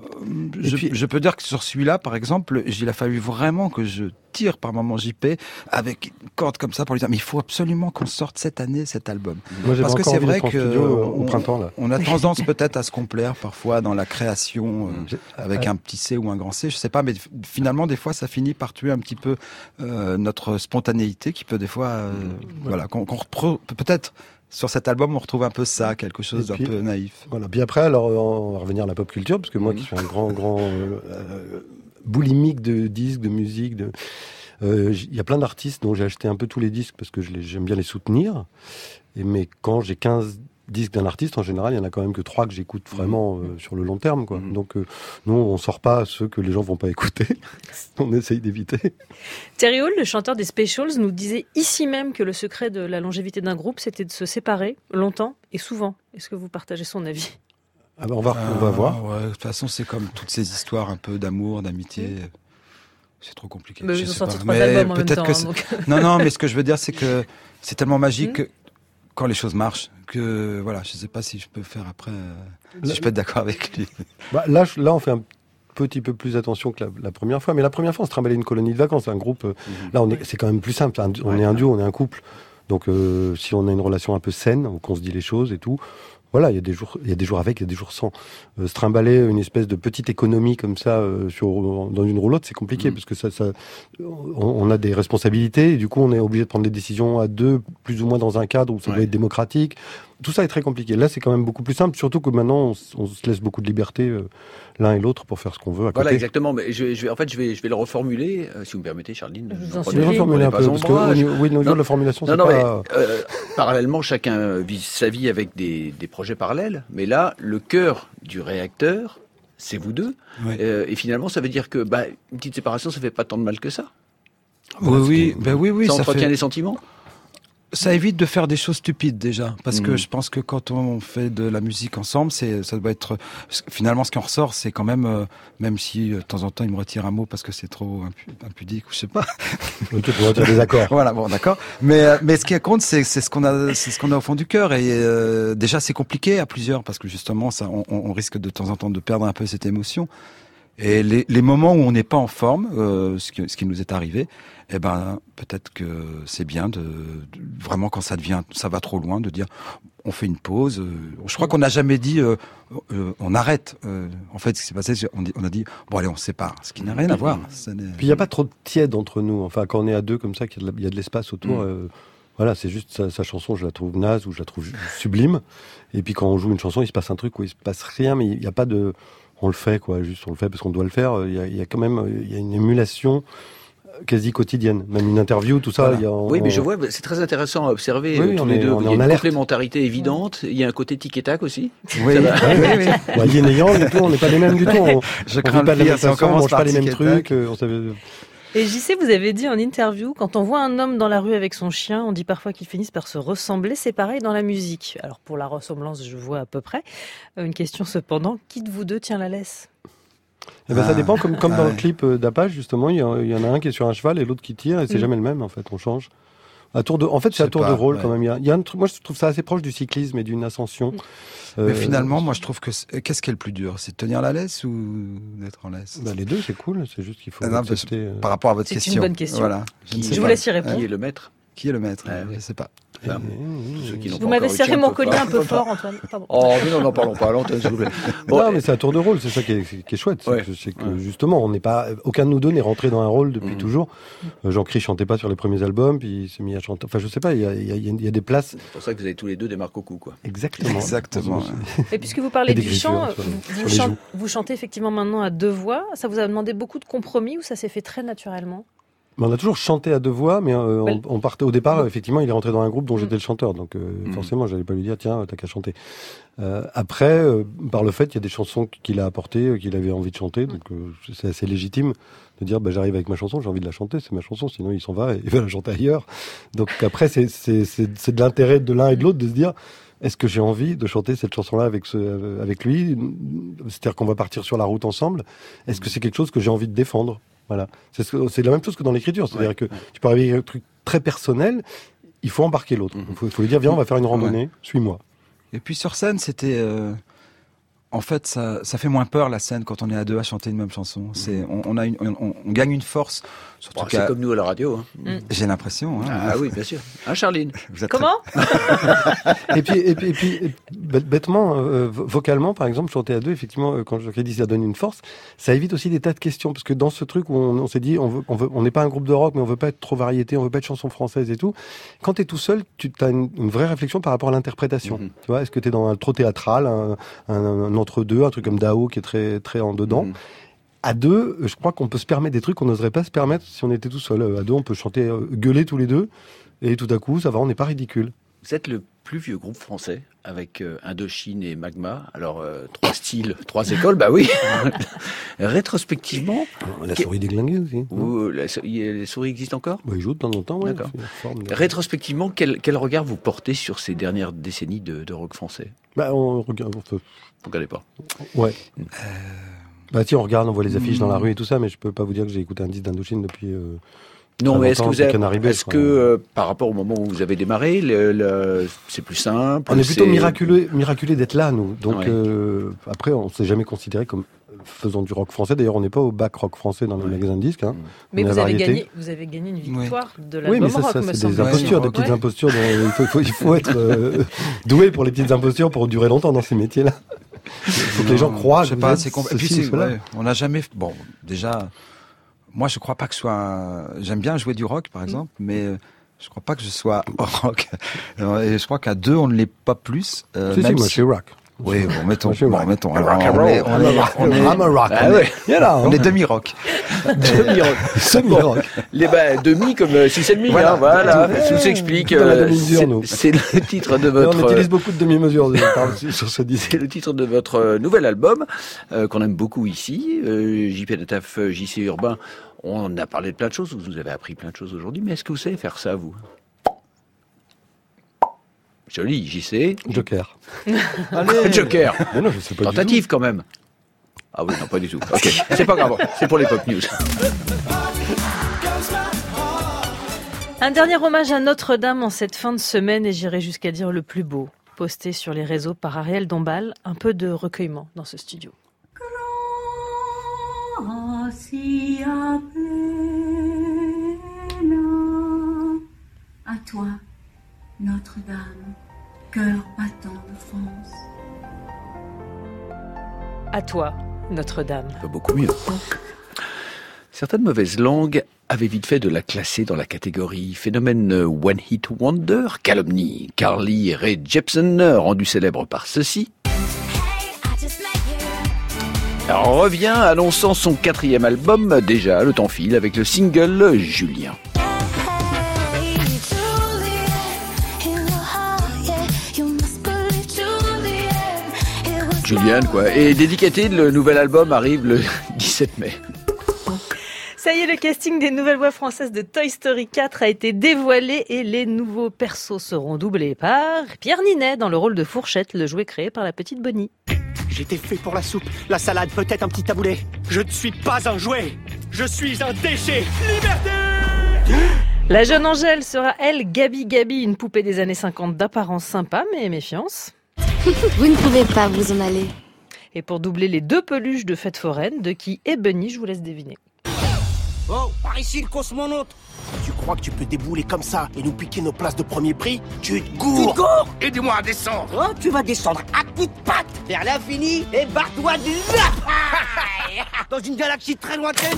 Je peux dire que sur celui-là, par exemple, il a fallu vraiment que je tire par moment JP avec une corde comme ça pour lui dire mais il faut absolument qu'on sorte cette année cet album. Parce que c'est vrai que au printemps, là. On a tendance peut-être à se complaire parfois dans la création avec un petit C ou un grand C, je sais pas, mais finalement des fois ça finit par tuer un petit peu notre spontanéité qui peut des fois qu'on peut-être. Sur cet album, on retrouve un peu ça, quelque chose d'un peu naïf. Voilà. Puis après, alors, on va revenir à la pop culture, parce que moi, qui suis un grand boulimique de disques, de musique, Il y a plein d'artistes dont j'ai acheté un peu tous les disques parce que j'aime bien les soutenir. Mais quand j'ai 15 disques d'un artiste, en général, il y en a quand même que 3 que j'écoute vraiment sur le long terme, quoi. Donc, nous, on sort pas ceux que les gens vont pas écouter. On essaye d'éviter. Terry Hall, le chanteur des Specials, nous disait ici même que le secret de la longévité d'un groupe, c'était de se séparer longtemps et souvent. Est-ce que vous partagez son avis ? On va voir. Ouais, de toute façon, c'est comme toutes ces histoires un peu d'amour, d'amitié. C'est trop compliqué. Mais ils ont sorti 3 albums en même temps. Non, mais ce que je veux dire, c'est que c'est tellement magique quand les choses marchent que voilà, je sais pas si je peux faire après, si je peux être d'accord avec lui. Là, on fait un petit peu plus attention que la première fois. Mais la première fois, on se trimballait une colonie de vacances, un groupe. Là, c'est quand même plus simple. On est un duo, on est un couple. Donc, si on a une relation un peu saine, qu'on se dit les choses et tout. Voilà, il y a des jours avec, il y a des jours sans. Se trimballer une espèce de petite économie comme ça dans une roulotte, c'est compliqué parce que on a des responsabilités et du coup on est obligé de prendre des décisions à deux, plus ou moins dans un cadre où ça doit être démocratique. Tout ça est très compliqué. Là, c'est quand même beaucoup plus simple, surtout que maintenant on se laisse beaucoup de liberté l'un et l'autre pour faire ce qu'on veut à côté. Voilà, exactement. Mais je vais le reformuler, si vous me permettez, Charline. Je vous en supplie. Je vais reformuler un peu parce que au niveau de la formulation, c'est pas. Parallèlement, chacun vit sa vie avec des projets parallèles, mais là, le cœur du réacteur, c'est vous deux. Oui. Et finalement, ça veut dire que une petite séparation, ça fait pas tant de mal que ça. Oui. Ça entretient les sentiments. Ça évite de faire des choses stupides déjà, parce que je pense que quand on fait de la musique ensemble, ça doit être finalement ce qui en ressort, c'est quand même, même si de temps en temps il me retire un mot parce que c'est trop impudique ou je sais pas. Tu peux retirer des accords. Voilà, bon, d'accord. Mais ce qui compte, c'est ce qu'on a au fond du cœur et déjà c'est compliqué à plusieurs parce que justement ça, on risque de temps en temps de perdre un peu cette émotion. Et les moments où on n'est pas en forme, ce qui nous est arrivé, peut-être que c'est bien de vraiment quand ça va trop loin, de dire on fait une pause. Je crois qu'on n'a jamais dit on arrête. En fait, ce qui s'est passé, on a dit bon allez, on se sépare, ce qui n'a rien à voir. Puis il n'y a pas trop de tiède entre nous. Enfin, quand on est à deux comme ça, qu'il y a de l'espace autour. Voilà, c'est juste sa chanson, je la trouve naze ou je la trouve sublime. Et puis quand on joue une chanson, il se passe un truc où il se passe rien, mais il n'y a pas de on le fait, quoi. Juste, on le fait parce qu'on doit le faire. Il y a quand même, il y a une émulation quasi quotidienne. Même une interview, tout ça. Voilà. Oui, mais je vois, c'est très intéressant à observer. Tous les deux. Il y a une complémentarité évidente. Il y a un côté tic et tac aussi. Oui. Yin et yang et tout, on n'est pas les mêmes du tout. On vit pas de la même façon, on mange pas les mêmes trucs. Et JC, vous avez dit en interview, quand on voit un homme dans la rue avec son chien, on dit parfois qu'ils finissent par se ressembler. C'est pareil dans la musique. Alors pour la ressemblance, je vois à peu près. Une question cependant, qui de vous deux tient la laisse ? Ça dépend, comme dans le clip d'Apache, justement, il y en a un qui est sur un cheval et l'autre qui tire, et c'est jamais le même, en fait, on change. En fait, c'est à tour de rôle, quand même. Il y a un truc, moi, je trouve ça assez proche du cyclisme et d'une ascension. Mais finalement, moi, je trouve que qu'est-ce qui est le plus dur ? C'est de tenir la laisse ou d'être en laisse ? Les deux, c'est cool. C'est juste qu'il faut accepter. Par rapport à votre question. C'est une bonne question. Voilà. Je vous laisse y répondre. Qui est le maître ? Qui est le maître ? Je ne sais pas. Vous m'avez serré mon collier un peu fort, Antoine. Pardon. Oh, mais non, n'en parlons pas à l'antenne, s'il vous plaît. Non, mais c'est à tour de rôle, c'est ça qui est chouette. C'est que justement, on n'est pas, aucun de nous deux n'est rentré dans un rôle depuis toujours. Jean-Christ chantait pas sur les premiers albums, puis il s'est mis à chanter. Enfin, je sais pas, il y a des places. C'est pour ça que vous avez tous les deux des marques au cou, quoi. Exactement. Et puisque vous parlez du chant, vous chantez effectivement maintenant à deux voix. Ça vous a demandé beaucoup de compromis ou ça s'est fait très naturellement ? On a toujours chanté à deux voix, mais on partait au départ. Effectivement, il est rentré dans un groupe dont j'étais le chanteur, donc forcément, j'allais pas lui dire tiens, t'as qu'à chanter. Après, par le fait, il y a des chansons qu'il a apportées, qu'il avait envie de chanter, donc c'est assez légitime de dire j'arrive avec ma chanson, j'ai envie de la chanter, c'est ma chanson, sinon il s'en va et il va la chanter ailleurs. Donc après, c'est de l'intérêt de l'un et de l'autre de se dire est-ce que j'ai envie de chanter cette chanson-là avec lui ? C'est-à-dire qu'on va partir sur la route ensemble. Est-ce que c'est quelque chose que j'ai envie de défendre ? Voilà, c'est la même chose que dans l'écriture, c'est-à-dire que tu peux arriver avec un truc très personnel, il faut embarquer l'autre. Il faut lui dire viens, on va faire une randonnée, suis-moi. Et puis sur scène, c'était en fait ça fait moins peur la scène quand on est à deux à chanter une même chanson. On gagne une force. C'est comme nous à la radio. J'ai l'impression. Ah oui, bien sûr. Charline. Comment Et puis, bêtement, vocalement, par exemple, chanter à deux, effectivement, quand je dis ça donne une force, ça évite aussi des tas de questions, parce que dans ce truc où on s'est dit, on n'est pas un groupe de rock, mais on veut pas être trop variété, on veut pas être chanson française et tout. Quand t'es tout seul, tu as une vraie réflexion par rapport à l'interprétation. Tu vois, est-ce que t'es dans un trop théâtral, un entre-deux, un truc comme Dao qui est très, très en dedans. à deux, je crois qu'on peut se permettre des trucs qu'on n'oserait pas se permettre si on était tout seul. À deux, on peut chanter, gueuler tous les deux, et tout à coup, ça va, on n'est pas ridicule. Vous êtes le plus vieux groupe français, avec Indochine et Magma. Alors, 3 styles, 3 écoles, bah oui. Rétrospectivement... La souris déglinguée aussi. Les souris existent encore ? Ils jouent de temps en temps, oui. D'accord. Rétrospectivement, quel regard vous portez sur ces dernières décennies de rock français ? On regarde... Vous regardez pas ? Ouais. Si, on regarde, on voit les affiches dans la rue et tout ça, mais je peux pas vous dire que j'ai écouté un disque d'Indochine depuis... Non, mais est-ce que par rapport au moment où vous avez démarré, c'est plus simple ? On est plutôt miraculé d'être là, nous. Donc après, on s'est jamais considéré comme faisant du rock français. D'ailleurs, on n'est pas au bac rock français dans les magasins de disques. Mais vous avez gagné une victoire de l'album rock, ça c'est des impostures, des petites impostures. Il faut être doué pour les petites impostures pour durer longtemps dans ces métiers-là. Il faut que les gens croient. Je sais pas, c'est compliqué. On n'a jamais... Bon, déjà... Moi, je crois pas que ce soit... J'aime bien jouer du rock, par exemple, mais je crois pas que je sois rock. Et je crois qu'à deux, on ne l'est pas plus. Moi, je suis rock. Oui, mettons. I'm a rock. On est demi-rock. Demi-rock. Semi-rock. Demi comme 6,5. Voilà. Ça vous explique. C'est le titre de votre... On utilise beaucoup de demi-mesures sur ce disque. C'est le titre de votre nouvel album, qu'on aime beaucoup ici. JP Nataf, JC Urbain. On a parlé de plein de choses. Vous nous avez appris plein de choses aujourd'hui. Mais est-ce que vous savez faire ça, vous ? Joli, JC. Joker. Allez. Joker. Mais non, je sais pas. Tentative quand même. Ah oui, non, pas du tout. Ok, c'est pas grave. C'est pour les pop news. Un dernier hommage à Notre-Dame en cette fin de semaine, et j'irai jusqu'à dire le plus beau, posté sur les réseaux par Ariel Dombal. Un peu de recueillement dans ce studio. À toi, Notre-Dame, cœur battant de France. À toi, Notre-Dame. Beaucoup mieux. Certaines mauvaises langues avaient vite fait de la classer dans la catégorie phénomène One Hit Wonder, calomnie. Carly Rae Jepsen, rendu célèbre par ceci, revient annonçant son 4e album. Déjà, le temps file avec le single Julien. Julianne, quoi. Et dédicaté, le nouvel album arrive le 17 mai. Ça y est, le casting des nouvelles voix françaises de Toy Story 4 a été dévoilé et les nouveaux persos seront doublés par Pierre Ninet dans le rôle de Fourchette, le jouet créé par la petite Bonnie. J'étais fait pour la soupe, la salade, peut-être un petit taboulet. Je ne suis pas un jouet, je suis un déchet. Liberté! La jeune Angèle sera, elle, Gabi Gabi, une poupée des années 50 d'apparence sympa, mais méfiance. Vous ne pouvez pas vous en aller. Et pour doubler les 2 peluches de fête foraine, de qui est Bunny, je vous laisse deviner. Oh, par ici le cosmonaute. Tu crois que tu peux débouler comme ça et nous piquer nos places de premier prix? Tu te gourres. Tu te gourres? Aidez-moi à descendre. Oh, tu vas descendre à coups de patte vers l'infini et barre-toi de là. Dans une galaxie très lointaine.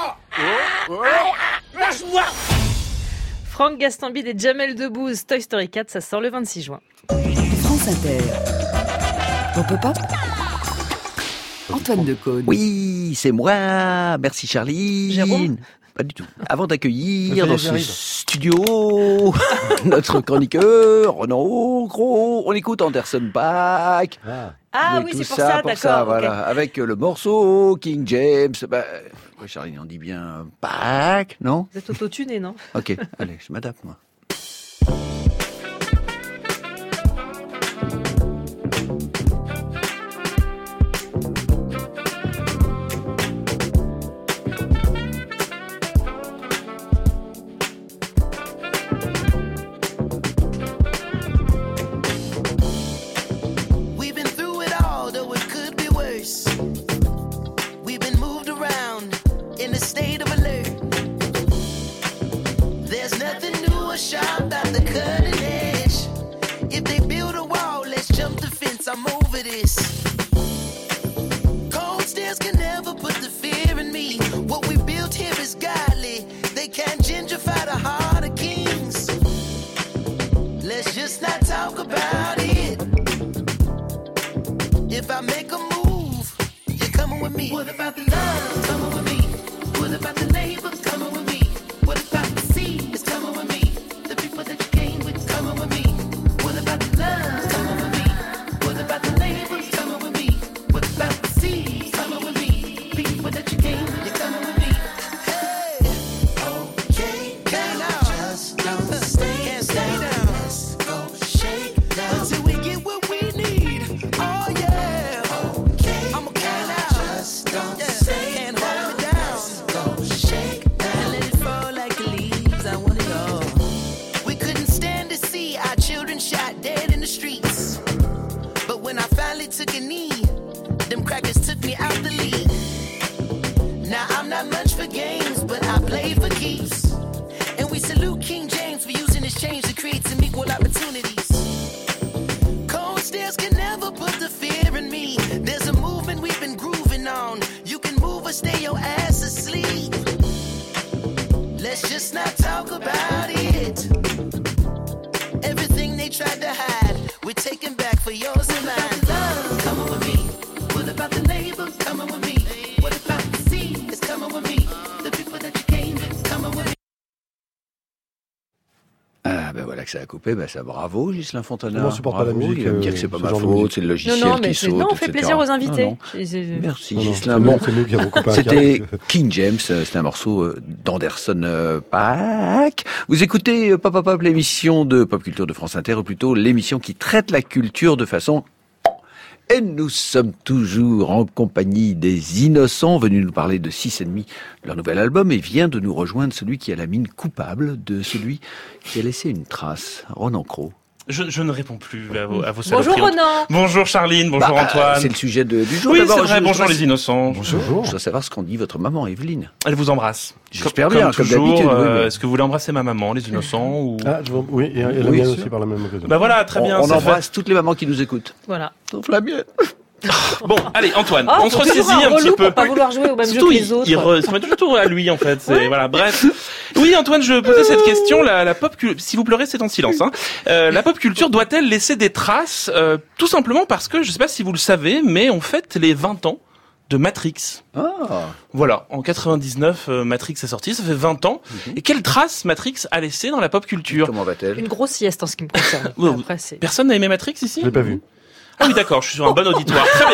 Lâche-moi. Franck Gastambide et Jamel Debbouze, Toy Story 4, ça sort le 26 juin. France Inter. Pop-up. Antoine Decaune. Oui, c'est moi. Merci Charline. Jérôme ? Pas du tout. Avant d'accueillir dans ce studio notre chroniqueur Renaud Gros, on écoute Anderson .Paak. Ah oui, c'est pour ça, d'accord. Voilà. Okay. Avec le morceau King James. Charline, on dit bien Paak, non? Vous êtes auto-tuné, non? Ok, allez, je m'adapte, moi. If I make a move, you're coming with me. What about the love? took a knee. Them crackers took me out the league. Now I'm not much for games, but I play for keeps. And we salute King James for using his change to create some equal opportunities. Cold stairs can never put the fear in me. There's a movement we've been grooving on. You can move or stay your ass asleep. Let's just not talk about it. Everything they tried to hide, we're taking back for yours and mine. Love, come on with me. What about the neighbors? Come on with me. What about the sea? It's coming with me. The people that you came with, come on with me. Ah ben voilà que ça a coupé, ben ça bravo Ghislain Fontana. Moi, je supporte pas la musique. Il va me dire que c'est pas ma faute, c'est le logiciel qui saute, non, on fait etc. plaisir aux invités. Non. Merci Ghislain. Bon, c'est nous qui avons coupé un c'était câble. King James, c'était un morceau d'Anderson Paak. Vous écoutez Pop Pop Pop, l'émission de Pop Culture de France Inter, ou plutôt l'émission qui traite la culture de façon... Et nous sommes toujours en compagnie des Innocents, venus nous parler de 6,5, leur nouvel album, et vient de nous rejoindre celui qui a la mine coupable de celui qui a laissé une trace, Ronan Cros. Je ne réponds plus à vos saloperies. Bonjour Ronan. Bonjour Charline, bonjour Antoine. C'est le sujet du jour. Oui, D'abord, c'est vrai, bonjour les innocents. Bonjour. Je dois savoir ce qu'en dit votre maman Evelyne. Elle vous embrasse. J'espère bien, comme toujours, d'habitude. Oui, mais... Est-ce que vous voulez embrasser ma maman, les innocents ou... Oui, et la mienne aussi par la même occasion. Bah voilà, très bien. On embrasse toutes les mamans qui nous écoutent. Voilà. Sauf la mienne. Bon, allez, Antoine, Oh, on se ressaisit un petit peu. Pour pas vouloir jouer au même jeu que les autres. Il se met toujours à lui, en fait. Voilà, bref. Oui, Antoine, je posais cette question. La pop culture, si vous pleurez, c'est en silence. Hein. La pop culture doit-elle laisser des traces tout simplement parce que, je sais pas si vous le savez, mais on fête les 20 ans de Matrix. Voilà, en 99, Matrix est sorti, ça fait 20 ans. Et quelle trace Matrix a laissé dans la pop culture? Comment va-t-elle? Une grosse sieste en ce qui me concerne. Après, personne n'a aimé Matrix ici? Je l'ai pas vu. Ah oui, d'accord, je suis sur un bon auditoire. Très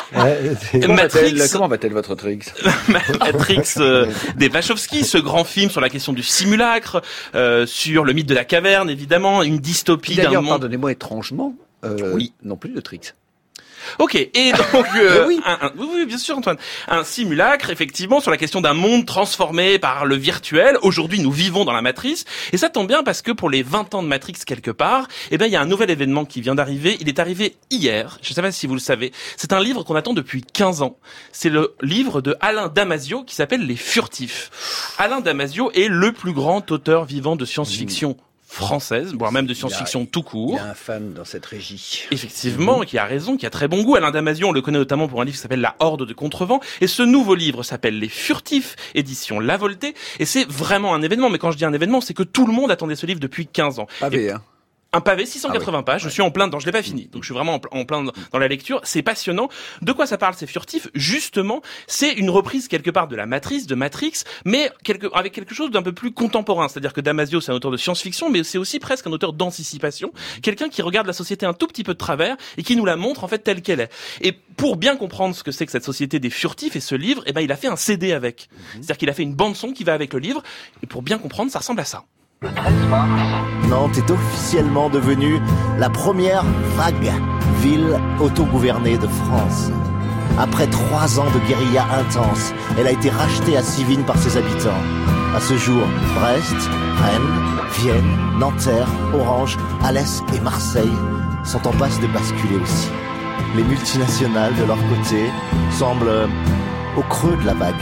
bien. Comment va-t-elle votre Trix? Matrix des Wachowski, ce grand film sur la question du simulacre, sur le mythe de la caverne, évidemment, une dystopie d'un monde. Pardonnez-moi étrangement, oui, non plus de Trix. Ok, et donc oui, bien sûr Antoine, un simulacre effectivement sur la question d'un monde transformé par le virtuel. Aujourd'hui, nous vivons dans la matrice, et ça tombe bien parce que pour les 20 ans de Matrix quelque part, eh ben il y a un nouvel événement qui vient d'arriver. Il est arrivé hier. Je ne sais pas si vous le savez. C'est un livre qu'on attend depuis 15 ans. C'est le livre de Alain Damasio qui s'appelle Les Furtifs. Alain Damasio est le plus grand auteur vivant de science-fiction française, voire même de science-fiction tout court. Il y a un fan dans cette régie. Effectivement, qui a raison, qui a très bon goût. Alain Damasio, on le connaît notamment pour un livre qui s'appelle La Horde de Contrevent. Et ce nouveau livre s'appelle Les Furtifs, édition La Voltée. Et c'est vraiment un événement. Mais quand je dis un événement, c'est que tout le monde attendait ce livre depuis 15 ans. Pavé, hein. Un pavé, 680 pages. Je suis en plein dedans. Je l'ai pas fini. Donc, je suis vraiment en plein dans la lecture. C'est passionnant. De quoi ça parle, ces Furtifs? Justement, c'est une reprise quelque part de la matrice, de Matrix, mais avec quelque chose d'un peu plus contemporain. C'est-à-dire que Damasio, c'est un auteur de science-fiction, mais c'est aussi presque un auteur d'anticipation. Quelqu'un qui regarde la société un tout petit peu de travers et qui nous la montre, en fait, telle qu'elle est. Et pour bien comprendre ce que c'est que cette société des Furtifs et ce livre, eh ben, il a fait un CD avec. C'est-à-dire qu'il a fait une bande-son qui va avec le livre. Et pour bien comprendre, ça ressemble à ça. Nantes est officiellement devenue la première vague ville autogouvernée de France. Après 3 ans de guérilla intense, elle a été rachetée à Civines par ses habitants. À ce jour, Brest, Rennes, Vienne, Nanterre, Orange, Alès et Marseille sont en passe de basculer aussi. Les multinationales, de leur côté, semblent au creux de la vague.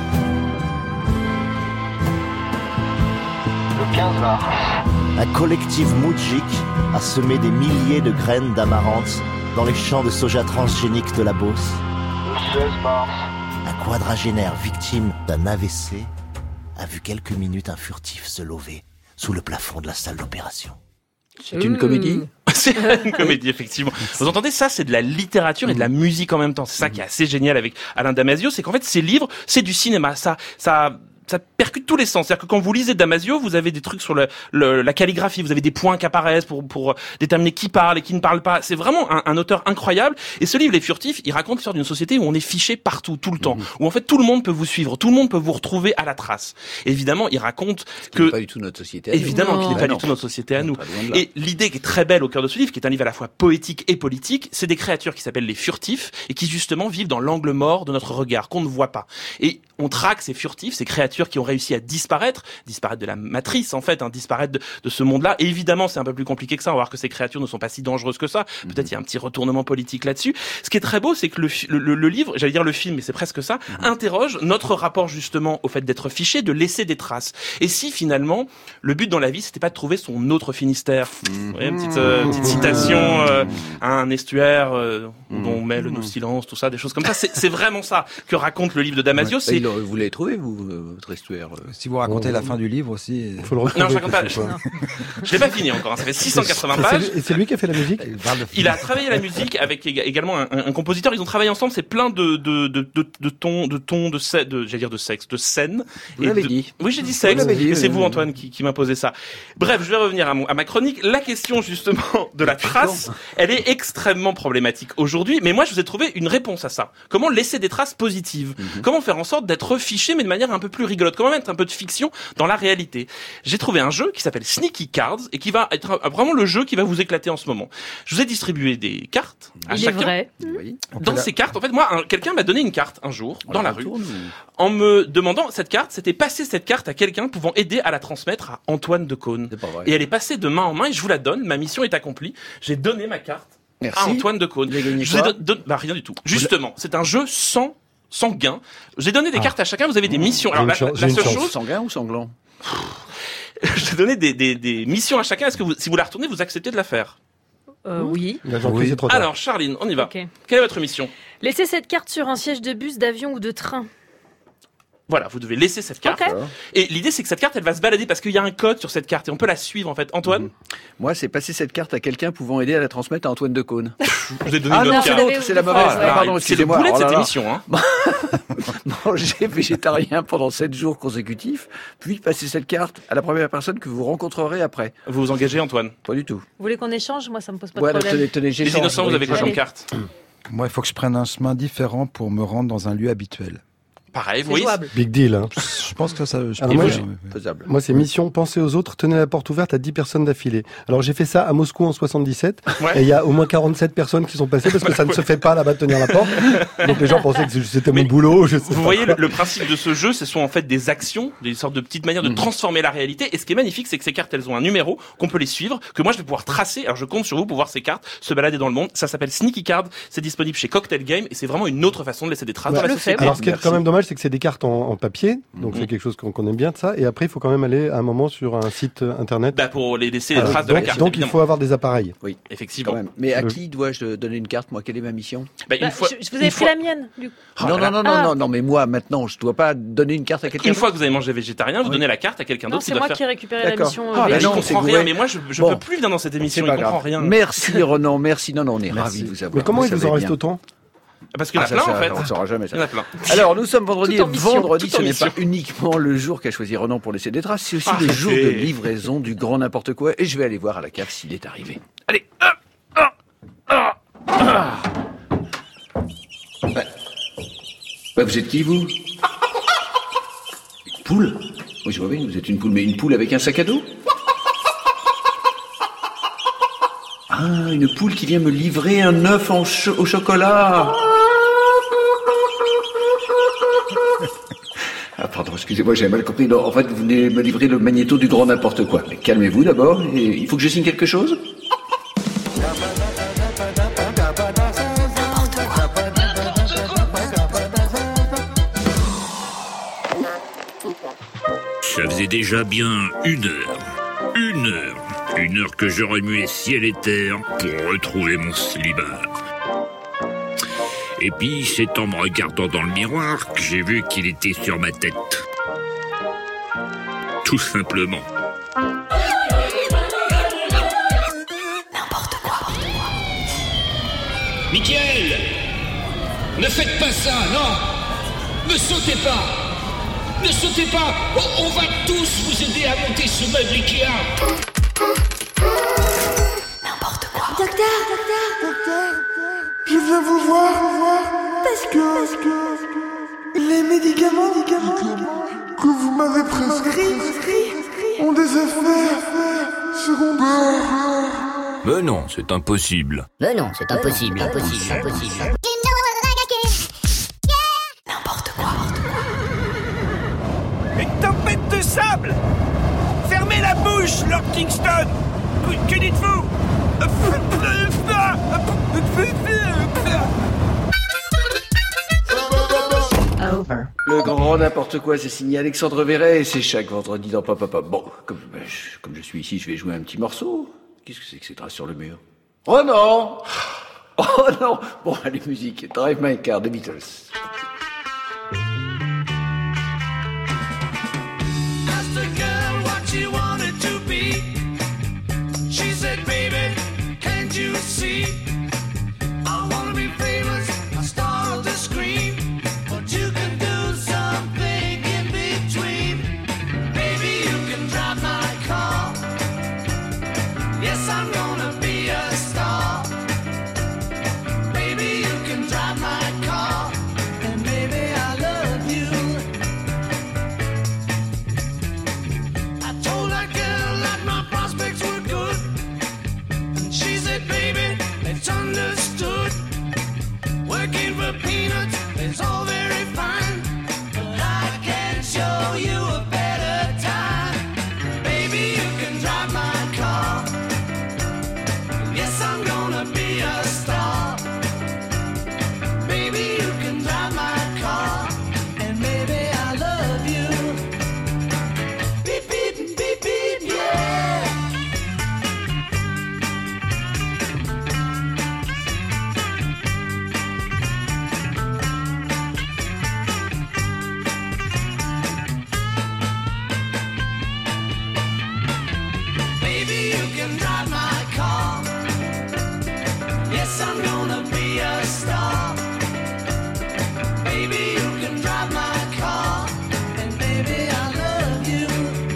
Le 15 mars. Un collectif moudjik a semé des milliers de graines d'amarante dans les champs de soja transgénique de la Beauce. Le 16 mars. Un quadragénaire victime d'un AVC a vu quelques minutes un furtif se lever sous le plafond de la salle d'opération. C'est une comédie? C'est une comédie, effectivement. Vous entendez, ça, c'est de la littérature et de la musique en même temps. C'est ça qui est assez génial avec Alain Damasio, c'est qu'en fait, ces livres, c'est du cinéma. Ça percute tous les sens. C'est-à-dire que quand vous lisez Damasio, vous avez des trucs sur la calligraphie, vous avez des points qui apparaissent pour déterminer qui parle et qui ne parle pas. C'est vraiment un auteur incroyable. Et ce livre, Les Furtifs, il raconte l'histoire d'une société où on est fiché partout, tout le temps. Où en fait, tout le monde peut vous suivre, tout le monde peut vous retrouver à la trace. Et évidemment, il raconte que... n'est pas du tout notre société à nous. Évidemment qu'il n'est pas du tout notre société à nous. Et l'idée qui est très belle au cœur de ce livre, qui est un livre à la fois poétique et politique, c'est des créatures qui s'appellent les Furtifs et qui justement vivent dans l'angle mort de notre regard, qu'on ne voit pas. Et on traque ces furtifs, ces créatures créatures qui ont réussi à disparaître de la matrice en fait, disparaître de ce monde-là. Et évidemment, c'est un peu plus compliqué que ça. On va voir que ces créatures ne sont pas si dangereuses que ça. Peut-être il y a un petit retournement politique là-dessus. Ce qui est très beau, c'est que le livre, j'allais dire le film, mais c'est presque ça, interroge notre rapport justement au fait d'être fiché, de laisser des traces. Et si finalement, le but dans la vie, c'était pas de trouver son autre Finistère. Vous voyez, une petite citation à un estuaire où on mêle nos silences, tout ça, des choses comme ça. C'est vraiment ça que raconte le livre de Damasio. Ouais. Vous l'avez trouvé, vous, votre estuaire Si vous racontez la fin du livre aussi. Faut le retrouver. Non, je raconte pas. Je l'ai pas fini encore. Ça fait 680 pages. Et c'est lui qui a fait la musique. Il a travaillé la musique avec également un compositeur. Ils ont travaillé ensemble. C'est plein de tons, de sexe, de scènes. Vous l'avez dit. Oui, j'ai dit sexe. Et c'est vous, Antoine, qui m'imposez ça. Bref, je vais revenir à ma chronique. La question justement de la trace, elle est extrêmement problématique aujourd'hui. Mais moi, je vous ai trouvé une réponse à ça. Comment laisser des traces positives? Comment faire en sorte d'être fiché, mais de manière un peu plus rigolote? Comment mettre un peu de fiction dans la réalité? J'ai trouvé un jeu qui s'appelle Sneaky Cards et qui va être vraiment le jeu qui va vous éclater en ce moment. Je vous ai distribué des cartes à chacun. Vrai. Dans ces cartes, en fait, moi, quelqu'un m'a donné une carte un jour dans la rue en me demandant cette carte. C'était passer cette carte à quelqu'un pouvant aider à la transmettre à Antoine de Caunes. Et elle est passée de main en main et je vous la donne. Ma mission est accomplie. J'ai donné ma carte à Antoine de Caunes. Vous avez gagné quoi? Rien du tout. Justement, c'est un jeu sans gain. J'ai donné des cartes à chacun. Vous avez des missions. Alors la seule chose, sans gain ou sanglant? J'ai donné des missions à chacun. Est-ce que si vous la retournez, vous acceptez de la faire? Oui. Alors, Charline, on y va. Okay. Quelle est votre mission? Laissez cette carte sur un siège de bus, d'avion ou de train. Voilà, vous devez laisser cette carte. Okay. Et l'idée, c'est que cette carte, elle va se balader parce qu'il y a un code sur cette carte et on peut la suivre, en fait. Antoine? Moi, c'est passer cette carte à quelqu'un pouvant aider à la transmettre à Antoine de Caunes. Je vous ai donné une autre carte. C'est la mauvaise. Pardon, c'est le excusez-moi. boulet de cette émission, hein. Manger végétarien pendant 7 jours consécutifs, puis passer cette carte à la première personne que vous rencontrerez après. Vous vous engagez, Antoine? Pas du tout. Vous voulez qu'on échange? Moi, ça me pose pas de problème. Tenez, les innocents, vous avez quoi comme carte? Moi, il faut que je prenne un chemin différent pour me rendre dans un lieu habituel. Pareil, vous voyez. Big deal, hein. Je pense que ça, faisable. Moi, c'est mission, pensez aux autres, tenez la porte ouverte à 10 personnes d'affilée. Alors, j'ai fait ça à Moscou en 77, et il y a au moins 47 personnes qui sont passées parce que ça ne se fait pas là-bas de tenir la porte. Donc, les gens pensaient que c'était mon boulot, je sais Vous voyez, le principe de ce jeu, ce sont en fait des actions, des sortes de petites manières de transformer la réalité. Et ce qui est magnifique, c'est que ces cartes, elles ont un numéro, qu'on peut les suivre, que moi, je vais pouvoir tracer. Alors, je compte sur vous pour voir ces cartes se balader dans le monde. Ça s'appelle Sneaky Card. C'est disponible chez Cocktail Game et c'est vraiment une autre façon de laisser des traces dans la société. Alors, ce qui est quand même dommage, c'est que c'est des cartes en papier, donc c'est quelque chose qu'on aime bien de ça. Et après, il faut quand même aller à un moment sur un site internet. Pour les laisser les traces de la carte. Donc, il faut avoir des appareils. Oui, effectivement. Quand même. Mais à qui dois-je donner une carte, moi? Quelle est ma mission? Vous avez pris la mienne, du coup. Non, mais moi, maintenant, je dois pas donner une carte à quelqu'un. Une fois que vous avez mangé végétarien, vous donnez la carte à quelqu'un d'autre. Non, c'est moi qui ai récupéré la mission. Je comprends rien, mais moi, je peux plus venir dans cette émission, je comprends rien. Merci, Renan, merci. Non, on est ravis de vous avoir. Mais comment il vous en reste autant? Parce qu'il y en a plein, en fait. On ne saura jamais ça. Il y en a plein. Alors, nous sommes vendredi, et vendredi, ce n'est pas uniquement le jour qu'a choisi Renan pour laisser des traces, c'est aussi le jour de livraison du grand n'importe quoi, et je vais aller voir à la cave s'il est arrivé. Allez! Vous êtes qui, vous? Une poule? Oui, je vois bien, vous êtes une poule, mais une poule avec un sac à dos? Ah, une poule qui vient me livrer un œuf au chocolat. Ah, pardon, excusez-moi, j'ai mal compris. Non, en fait, vous venez me livrer le magnéto du grand n'importe quoi. Mais calmez-vous d'abord. Et il faut que je signe quelque chose? Ça faisait déjà bien 1 heure. 1 heure. 1 heure que je remuais ciel et terre pour retrouver mon slibard. Et puis, c'est en me regardant dans le miroir que j'ai vu qu'il était sur ma tête. Tout simplement. N'importe quoi. Mickaël, ne faites pas ça, non. Ne sautez pas. Ne sautez pas. On va tous vous aider à monter ce meuble Ikea. N'importe quoi. Docteur, je viens vous voir parce que les médicaments que vous m'avez prescrits ont des effets secondaires. Mais non, c'est impossible. Impossible. N'importe quoi. Kingston. Que dites-vous? Le grand n'importe quoi, c'est signé Alexandre Verret et c'est chaque vendredi dans Pop Pop Pop. Bon, comme je suis ici, je vais jouer un petit morceau. Qu'est-ce que c'est que ces traces sur le mur? Oh non! Oh non! Bon, allez, musique. Drive My Car, The Beatles. Asked a girl what she wanted to be. She said, baby, can't you see? I wanna be famous, a star on the screen. But you can do something in between. Baby, you can drive my car. Yes, I'm gonna be a star. Baby, you can drive my car. And baby, I love you. I told that girl that my prospects were good. And she said, baby, it's understood. Working for peanuts is all very fine. But I can show you a better time. Baby, you can drive my car. Yes, I'm gonna be a star. Baby, you can drive my car. And baby, I love you. Beep, beep, beep, beep, yeah. Baby, you can drive my car. Yes, I'm gonna be a star. Baby, you can drive my car. And baby, I love you.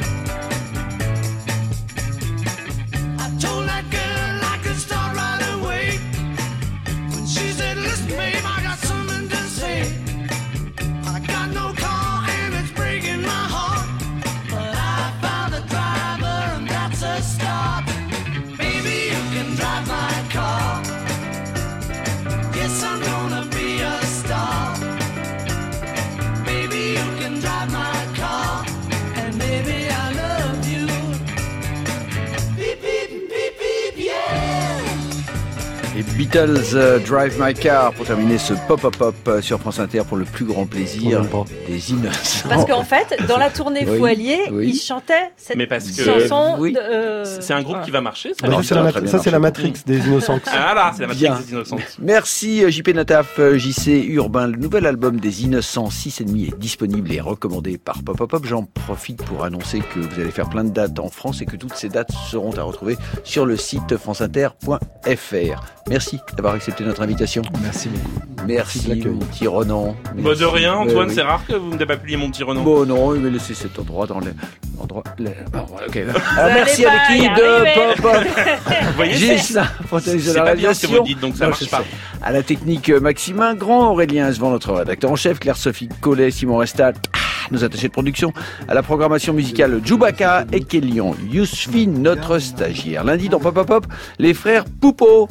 I told that girl I could start right away. When she said, listen, babe, I got something to say. I got no car and it's breaking my heart. But I found a driver and that's a start. Baby, you can drive my car. Yes, I'm gonna be a star. Baby, you can drive my car. And baby, I love you. Beep, beep, beep, beep, yeah. Les Beatles, Drive My Car, pour terminer ce Pop-Up sur France Inter pour le plus grand plaisir des innocents. Parce qu'en fait, dans la tournée Oui, Foualier, oui. ils chantaient cette Mais parce que- chanson. Oui. C'est un groupe qui va marcher, ça. Bah, ça, c'est la Matrix des Innocents. Ah là, c'est la Matrix Bien. des innocents. Merci JP Nataf, JC Urbain. Le nouvel album des Innocents 6,5 est disponible et recommandé par Pop Pop Pop. J'en profite pour annoncer que vous allez faire plein de dates en France et que toutes ces dates seront à retrouver sur le site franceinter.fr. Merci d'avoir accepté notre invitation. Merci beaucoup. Merci mon petit Ronan. Bah de rien, Antoine, Oui. c'est rare que vous me dépapouliez mon petit Renan. Bon non, il m'a laissé cet endroit dans l'endroit. Ok. allez Merci à pas l'équipe y de arriver. Pop Pop. Vous voyez, J'ai c'est ça. c'est pas bien ce que vous dites, donc ça Non, marche je pas. sais. À la technique, Maximin Grand, Aurélien Asvan, notre rédacteur en chef, Claire-Sophie Collet, Simon Restat, nos attachés de production. À la programmation musicale, Djoubaka et Kélian Yousfi, notre stagiaire. Lundi dans Pop Pop Pop, les frères Poupeau.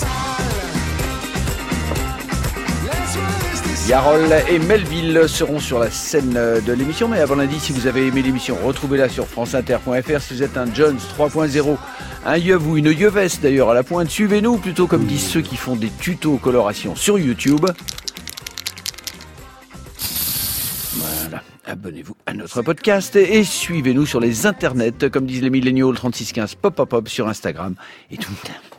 Yarol et Melville seront sur la scène de l'émission. Mais avant lundi, si vous avez aimé l'émission, retrouvez-la sur franceinter.fr. Si vous êtes un Jones 3.0, un yeuve ou une yeuvesse d'ailleurs à la pointe, suivez-nous, plutôt comme disent ceux qui font des tutos coloration sur YouTube. Voilà, abonnez-vous à notre podcast et suivez-nous sur les internets, comme disent les milléniaux, le 3615 Pop Pop Pop sur Instagram et tout le temps.